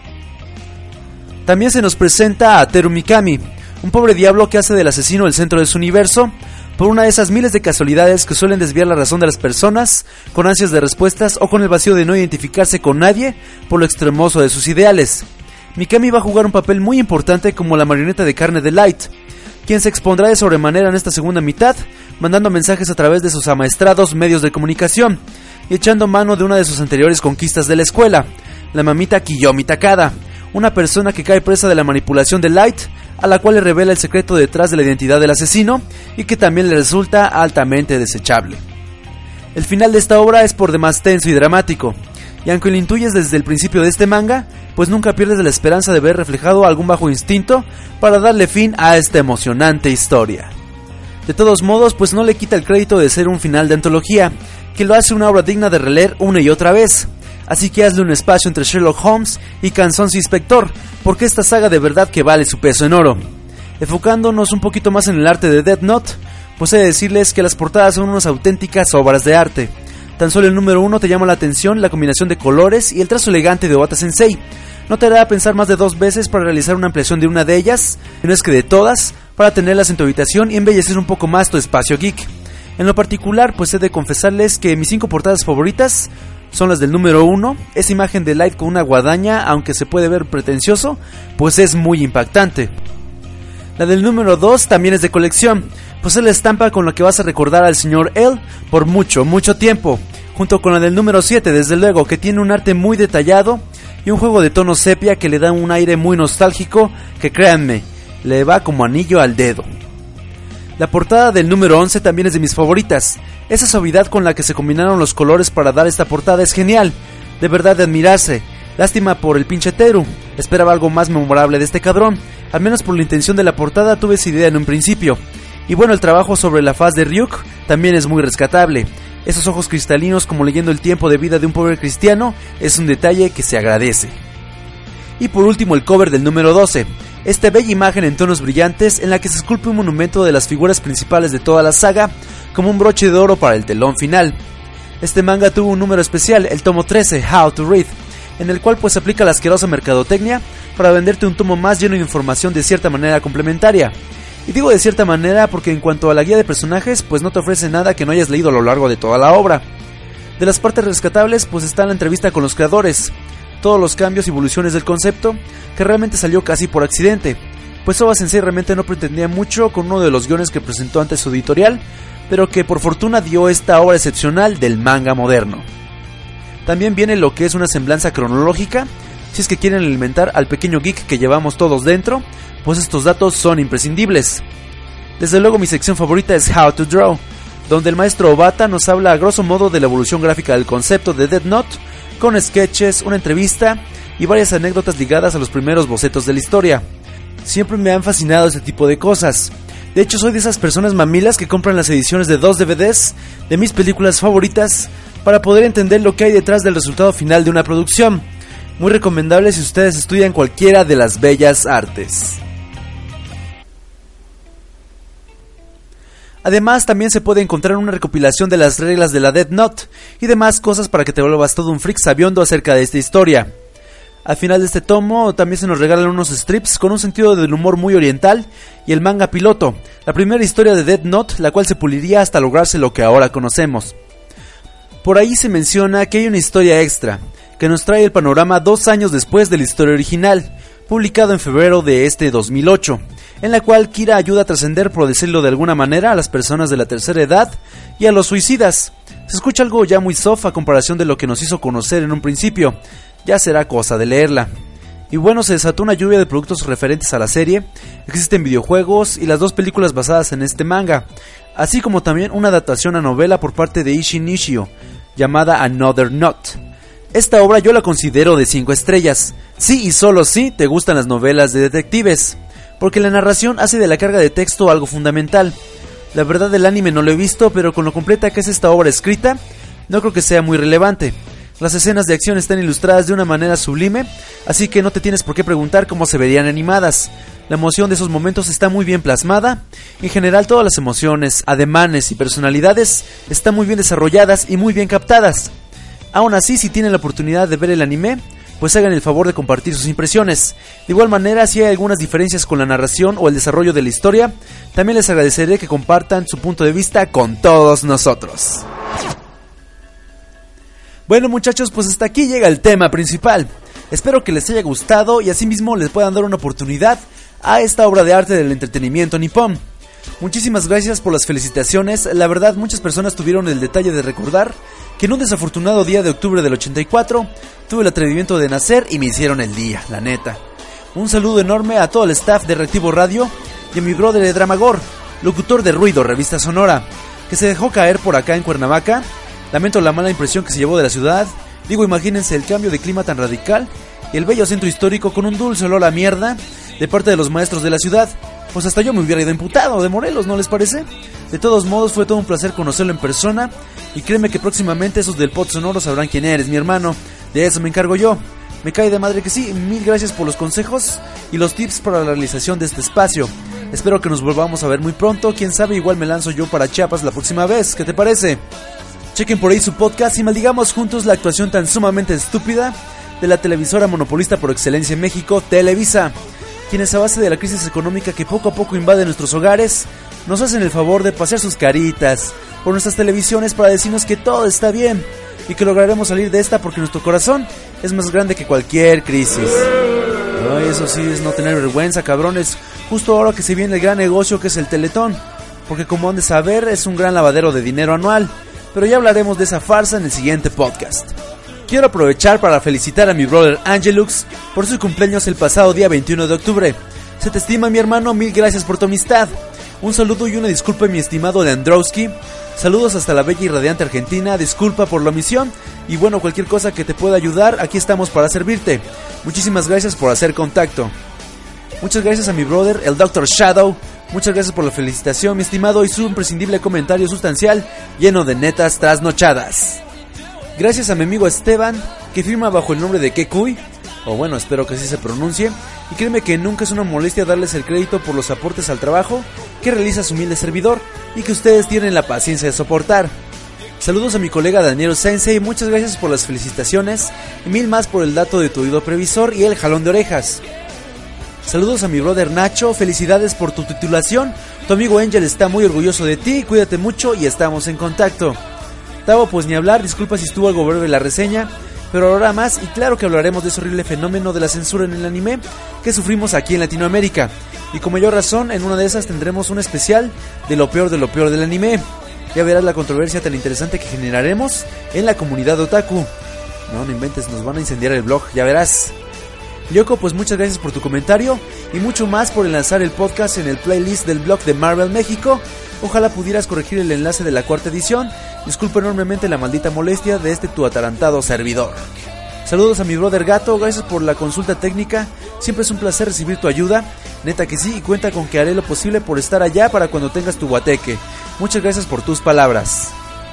También se nos presenta a Teru Mikami, un pobre diablo que hace del asesino el centro de su universo, por una de esas miles de casualidades que suelen desviar la razón de las personas, con ansias de respuestas o con el vacío de no identificarse con nadie por lo extremoso de sus ideales. Mikami va a jugar un papel muy importante como la marioneta de carne de Light, quien se expondrá de sobremanera en esta segunda mitad, mandando mensajes a través de sus amaestrados medios de comunicación, y echando mano de una de sus anteriores conquistas de la escuela, la mamita Kiyomi Takada, una persona que cae presa de la manipulación de Light, a la cual le revela el secreto detrás de la identidad del asesino y que también le resulta altamente desechable. El final de esta obra es por demás tenso y dramático, y aunque lo intuyes desde el principio de este manga, pues nunca pierdes la esperanza de ver reflejado algún bajo instinto para darle fin a esta emocionante historia. De todos modos, pues no le quita el crédito de ser un final de antología, que lo hace una obra digna de releer una y otra vez. Así que hazle un espacio entre Sherlock Holmes y Canzonce Inspector, porque esta saga de verdad que vale su peso en oro. Enfocándonos un poquito más en el arte de Death Note, pues he de decirles que las portadas son unas auténticas obras de arte. Tan solo el número uno te llama la atención la combinación de colores y el trazo elegante de Obata Sensei. No te hará pensar más de dos veces para realizar una ampliación de una de ellas, y no es que de todas, para tenerlas en tu habitación y embellecer un poco más tu espacio geek. En lo particular, pues he de confesarles que mis cinco portadas favoritas son las del número uno, esa imagen de Light con una guadaña, aunque se puede ver pretencioso, pues es muy impactante. La del número dos también es de colección, pues es la estampa con la que vas a recordar al señor L por mucho, mucho tiempo, junto con la del número siete, desde luego, que tiene un arte muy detallado y un juego de tono sepia que le da un aire muy nostálgico que, créanme, le va como anillo al dedo. La portada del número once también es de mis favoritas. Esa suavidad con la que se combinaron los colores para dar esta portada es genial, de verdad de admirarse. Lástima por el pinche Teru, esperaba algo más memorable de este cabrón, al menos por la intención de la portada tuve esa idea en un principio. Y bueno, el trabajo sobre la faz de Ryuk también es muy rescatable. Esos ojos cristalinos como leyendo el tiempo de vida de un pobre cristiano es un detalle que se agradece. Y por último el cover del número doce, esta bella imagen en tonos brillantes en la que se esculpe un monumento de las figuras principales de toda la saga como un broche de oro para el telón final. Este manga tuvo un número especial, el tomo trece, How to Read, en el cual pues aplica la asquerosa mercadotecnia para venderte un tomo más lleno de información de cierta manera complementaria. Y digo de cierta manera porque en cuanto a la guía de personajes, pues no te ofrece nada que no hayas leído a lo largo de toda la obra. De las partes rescatables, pues está la entrevista con los creadores, todos los cambios y evoluciones del concepto, que realmente salió casi por accidente, pues Oba Sensei realmente no pretendía mucho con uno de los guiones que presentó ante su editorial, pero que por fortuna dio esta obra excepcional del manga moderno. También viene lo que es una semblanza cronológica, si es que quieren alimentar al pequeño geek que llevamos todos dentro, pues estos datos son imprescindibles. Desde luego mi sección favorita es How to Draw, donde el maestro Obata nos habla a grosso modo de la evolución gráfica del concepto de Death Note, con sketches, una entrevista y varias anécdotas ligadas a los primeros bocetos de la historia. Siempre me han fascinado este tipo de cosas. De hecho soy de esas personas mamilas que compran las ediciones de dos D V Ds de mis películas favoritas para poder entender lo que hay detrás del resultado final de una producción. Muy recomendable si ustedes estudian cualquiera de las bellas artes. Además, también se puede encontrar una recopilación de las reglas de la Death Note y demás cosas para que te vuelvas todo un freak sabiondo acerca de esta historia. Al final de este tomo también se nos regalan unos strips con un sentido del humor muy oriental y el manga piloto, la primera historia de Death Note, la cual se puliría hasta lograrse lo que ahora conocemos. Por ahí se menciona que hay una historia extra, que nos trae el panorama dos años después de la historia original, publicado en febrero de este dos mil ocho, en la cual Kira ayuda a trascender, por decirlo de alguna manera, a las personas de la tercera edad y a los suicidas. Se escucha algo ya muy soft a comparación de lo que nos hizo conocer en un principio, ya será cosa de leerla. Y bueno, se desató una lluvia de productos referentes a la serie, existen videojuegos y las dos películas basadas en este manga, así como también una adaptación a novela por parte de Isshin Nishio, llamada Another Note. Esta obra yo la considero de cinco estrellas, sí y solo si te gustan las novelas de detectives, porque la narración hace de la carga de texto algo fundamental. La verdad el anime no lo he visto, pero con lo completa que es esta obra escrita, no creo que sea muy relevante. Las escenas de acción están ilustradas de una manera sublime, así que no te tienes por qué preguntar cómo se verían animadas. La emoción de esos momentos está muy bien plasmada. En general todas las emociones, ademanes y personalidades están muy bien desarrolladas y muy bien captadas. Aún así, si tienen la oportunidad de ver el anime, pues hagan el favor de compartir sus impresiones. De igual manera, si hay algunas diferencias con la narración o el desarrollo de la historia, también les agradeceré que compartan su punto de vista con todos nosotros. Bueno muchachos, pues hasta aquí llega el tema principal. Espero que les haya gustado y asimismo les puedan dar una oportunidad a esta obra de arte del entretenimiento nipón. Muchísimas gracias por las felicitaciones. La verdad, muchas personas tuvieron el detalle de recordar que en un desafortunado día de octubre del ochenta y cuatro tuve el atrevimiento de nacer y me hicieron el día, la neta. Un saludo enorme a todo el staff de Reactivo Radio y a mi brother de Dramagor, locutor de Ruido, revista sonora, que se dejó caer por acá en Cuernavaca. Lamento la mala impresión que se llevó de la ciudad. Digo, imagínense el cambio de clima tan radical y el bello centro histórico con un dulce olor a mierda de parte de los maestros de la ciudad. Pues hasta yo me hubiera ido imputado de Morelos, ¿no les parece? De todos modos, fue todo un placer conocerlo en persona. Y créeme que próximamente esos del pod sonoro sabrán quién eres, mi hermano. De eso me encargo yo. Me cae de madre que sí. Mil gracias por los consejos y los tips para la realización de este espacio. Espero que nos volvamos a ver muy pronto. Quién sabe, igual me lanzo yo para Chiapas la próxima vez. ¿Qué te parece? Chequen por ahí su podcast y maldigamos juntos la actuación tan sumamente estúpida de la televisora monopolista por excelencia en México, Televisa, quienes a base de la crisis económica que poco a poco invade nuestros hogares, nos hacen el favor de pasear sus caritas por nuestras televisiones para decirnos que todo está bien y que lograremos salir de esta porque nuestro corazón es más grande que cualquier crisis. Ay, eso sí es no tener vergüenza, cabrones, justo ahora que se viene el gran negocio que es el Teletón, porque como han de saber es un gran lavadero de dinero anual, pero ya hablaremos de esa farsa en el siguiente podcast. Quiero aprovechar para felicitar a mi brother Angelux por su cumpleaños el pasado día veintiuno de octubre. Se te estima, mi hermano, mil gracias por tu amistad. Un saludo y una disculpa, mi estimado Leandrowski. Saludos hasta la bella y radiante Argentina, disculpa por la omisión. Y bueno, cualquier cosa que te pueda ayudar, aquí estamos para servirte. Muchísimas gracias por hacer contacto. Muchas gracias a mi brother, el doctor Shadow. Muchas gracias por la felicitación, mi estimado, y su imprescindible comentario sustancial, lleno de netas trasnochadas. Gracias a mi amigo Esteban, que firma bajo el nombre de Kekuy, o bueno, espero que así se pronuncie, y créeme que nunca es una molestia darles el crédito por los aportes al trabajo que realiza su humilde servidor, y que ustedes tienen la paciencia de soportar. Saludos a mi colega Daniel Sensei, muchas gracias por las felicitaciones, y mil más por el dato de tu oído previsor y el jalón de orejas. Saludos a mi brother Nacho, felicidades por tu titulación, tu amigo Angel está muy orgulloso de ti, cuídate mucho y estamos en contacto. Tavo, pues ni hablar, disculpa si estuvo algo breve la reseña, pero ahora más, y claro que hablaremos de ese horrible fenómeno de la censura en el anime que sufrimos aquí en Latinoamérica, y con mayor razón en una de esas tendremos un especial de lo peor de lo peor del anime. Ya verás la controversia tan interesante que generaremos en la comunidad otaku. No, no inventes, nos van a incendiar el blog, ya verás. Yoko, pues muchas gracias por tu comentario y mucho más por enlazar el podcast en el playlist del blog de Marvel México. Ojalá pudieras corregir el enlace de la cuarta edición. Disculpa enormemente la maldita molestia de este tu atarantado servidor. Saludos a mi brother Gato, gracias por la consulta técnica. Siempre es un placer recibir tu ayuda. Neta que sí, y cuenta con que haré lo posible por estar allá para cuando tengas tu guateque. Muchas gracias por tus palabras.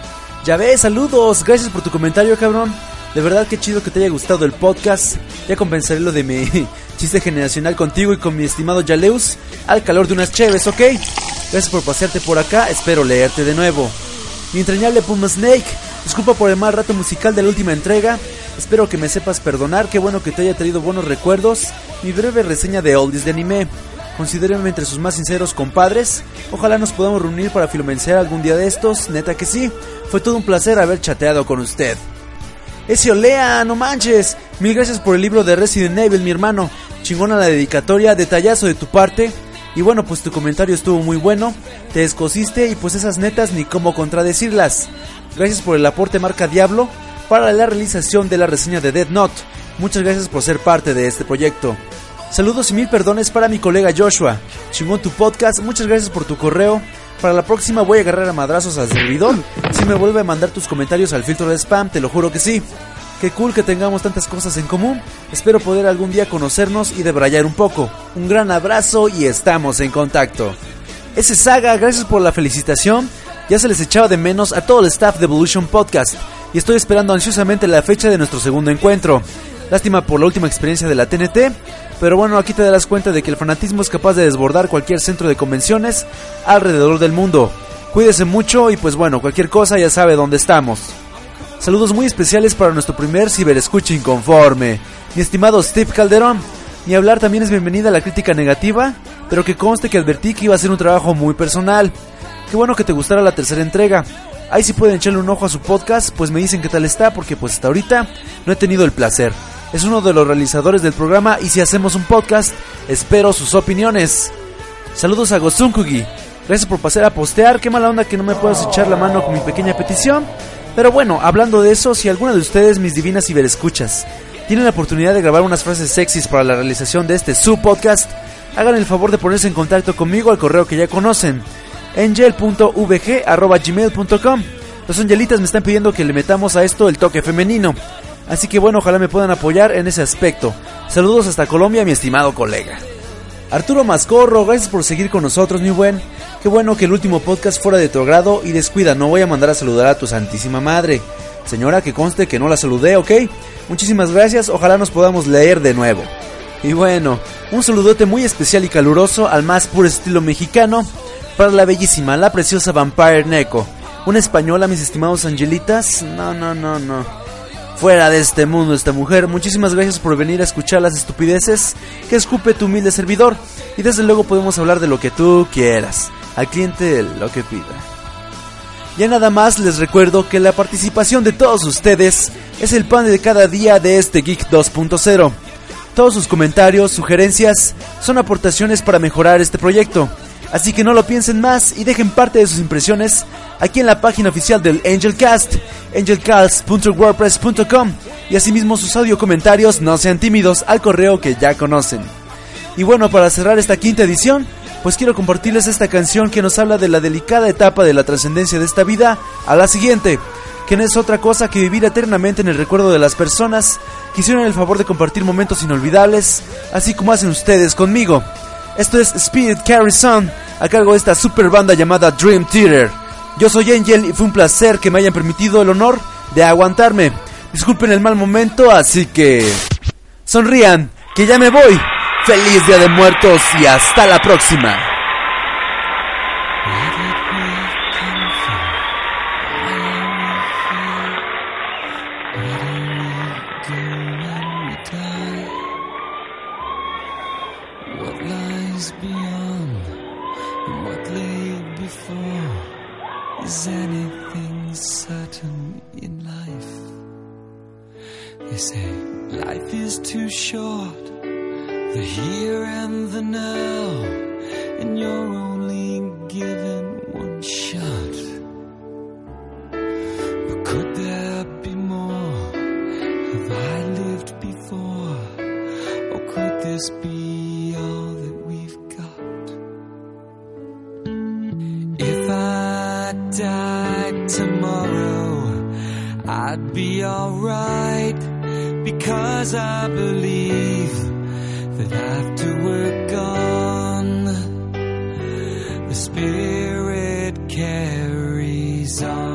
Ya ves, saludos, gracias por tu comentario, cabrón. De verdad que chido que te haya gustado el podcast. Ya compensaré lo de mi chiste generacional contigo y con mi estimado Yaleus al calor de unas cheves, ¿ok? Gracias por pasearte por acá, espero leerte de nuevo. Mi entrañable Puma Snake, disculpa por el mal rato musical de la última entrega. Espero que me sepas perdonar, qué bueno que te haya traído buenos recuerdos. Mi breve reseña de oldies de anime. Considérenme entre sus más sinceros compadres. Ojalá nos podamos reunir para filomensear algún día de estos, neta que sí. Fue todo un placer haber chateado con usted. Ese Olea, no manches. Mil gracias por el libro de Resident Evil, mi hermano. Chingona la dedicatoria, detallazo de tu parte. Y bueno, pues tu comentario estuvo muy bueno. Te descosiste y pues esas netas ni cómo contradecirlas. Gracias por el aporte marca Diablo para la realización de la reseña de Death Note. Muchas gracias por ser parte de este proyecto. Saludos y mil perdones para mi colega Joshua. Chingón tu podcast, muchas gracias por tu correo. Para la próxima voy a agarrar a madrazos al servidor si me vuelve a mandar tus comentarios al filtro de spam, te lo juro que sí. Qué cool que tengamos tantas cosas en común. Espero poder algún día conocernos y debrayar un poco. Un gran abrazo y estamos en contacto. Ese Saga, gracias por la felicitación. Ya se les echaba de menos a todo el staff de Evolution Podcast y estoy esperando ansiosamente la fecha de nuestro segundo encuentro. Lástima por la última experiencia de la T N T, pero bueno, aquí te darás cuenta de que el fanatismo es capaz de desbordar cualquier centro de convenciones alrededor del mundo. Cuídese mucho y pues bueno, cualquier cosa ya sabe dónde estamos. Saludos muy especiales para nuestro primer ciberescucha inconforme, mi estimado Steve Calderón. Ni hablar, también es bienvenida a la crítica negativa, pero que conste que advertí que iba a ser un trabajo muy personal. Qué bueno que te gustara la tercera entrega. Ahí sí pueden echarle un ojo a su podcast, pues me dicen qué tal está, porque pues hasta ahorita no he tenido el placer. Es uno de los realizadores del programa y si hacemos un podcast, espero sus opiniones. Saludos a Gozunkugi. Gracias por pasar a postear. Qué mala onda que no me puedas echar la mano con mi pequeña petición. Pero bueno, hablando de eso, si alguna de ustedes, mis divinas ciberescuchas, tienen la oportunidad de grabar unas frases sexys para la realización de este su podcast, hagan el favor de ponerse en contacto conmigo al correo que ya conocen, angel punto v g arroba gmail punto com. Los angelitas me están pidiendo que le metamos a esto el toque femenino, así que bueno, ojalá me puedan apoyar en ese aspecto. Saludos hasta Colombia, mi estimado colega. Arturo Mascorro, gracias por seguir con nosotros, mi buen. Qué bueno que el último podcast fuera de tu agrado. Y descuida, no voy a mandar a saludar a tu santísima madre. Señora, que conste que no la saludé, ¿ok? Muchísimas gracias, ojalá nos podamos leer de nuevo. Y bueno, un saludote muy especial y caluroso al más puro estilo mexicano para la bellísima, la preciosa Vampire Neko. Una española, mis estimados angelitas. No, no, no, no. Fuera de este mundo esta mujer. Muchísimas gracias por venir a escuchar las estupideces que escupe tu humilde servidor. Y desde luego podemos hablar de lo que tú quieras. Al cliente lo que pida. Ya nada más les recuerdo que la participación de todos ustedes es el pan de cada día de este Geek dos punto cero. Todos sus comentarios, sugerencias son aportaciones para mejorar este proyecto. Así que no lo piensen más y dejen parte de sus impresiones aquí en la página oficial del Angelcast, angelcast punto wordpress punto com, y asimismo sus audio comentarios no sean tímidos al correo que ya conocen. Y bueno, para cerrar esta quinta edición, pues quiero compartirles esta canción que nos habla de la delicada etapa de la trascendencia de esta vida a la siguiente, que no es otra cosa que vivir eternamente en el recuerdo de las personas que hicieron el favor de compartir momentos inolvidables, así como hacen ustedes conmigo. Esto es Spirit Carries On, a cargo de esta super banda llamada Dream Theater. Yo soy Angel y fue un placer que me hayan permitido el honor de aguantarme. Disculpen el mal momento, así que sonrían, que ya me voy. Feliz Día de Muertos y hasta la próxima. Is anything certain in life? They say life is too short, the here and the now, and you're only given one shot. But could there be more? Have I lived before? Or could this be all that we've got? If I died tomorrow, I'd be alright, because I believe that after we're gone, the spirit carries on.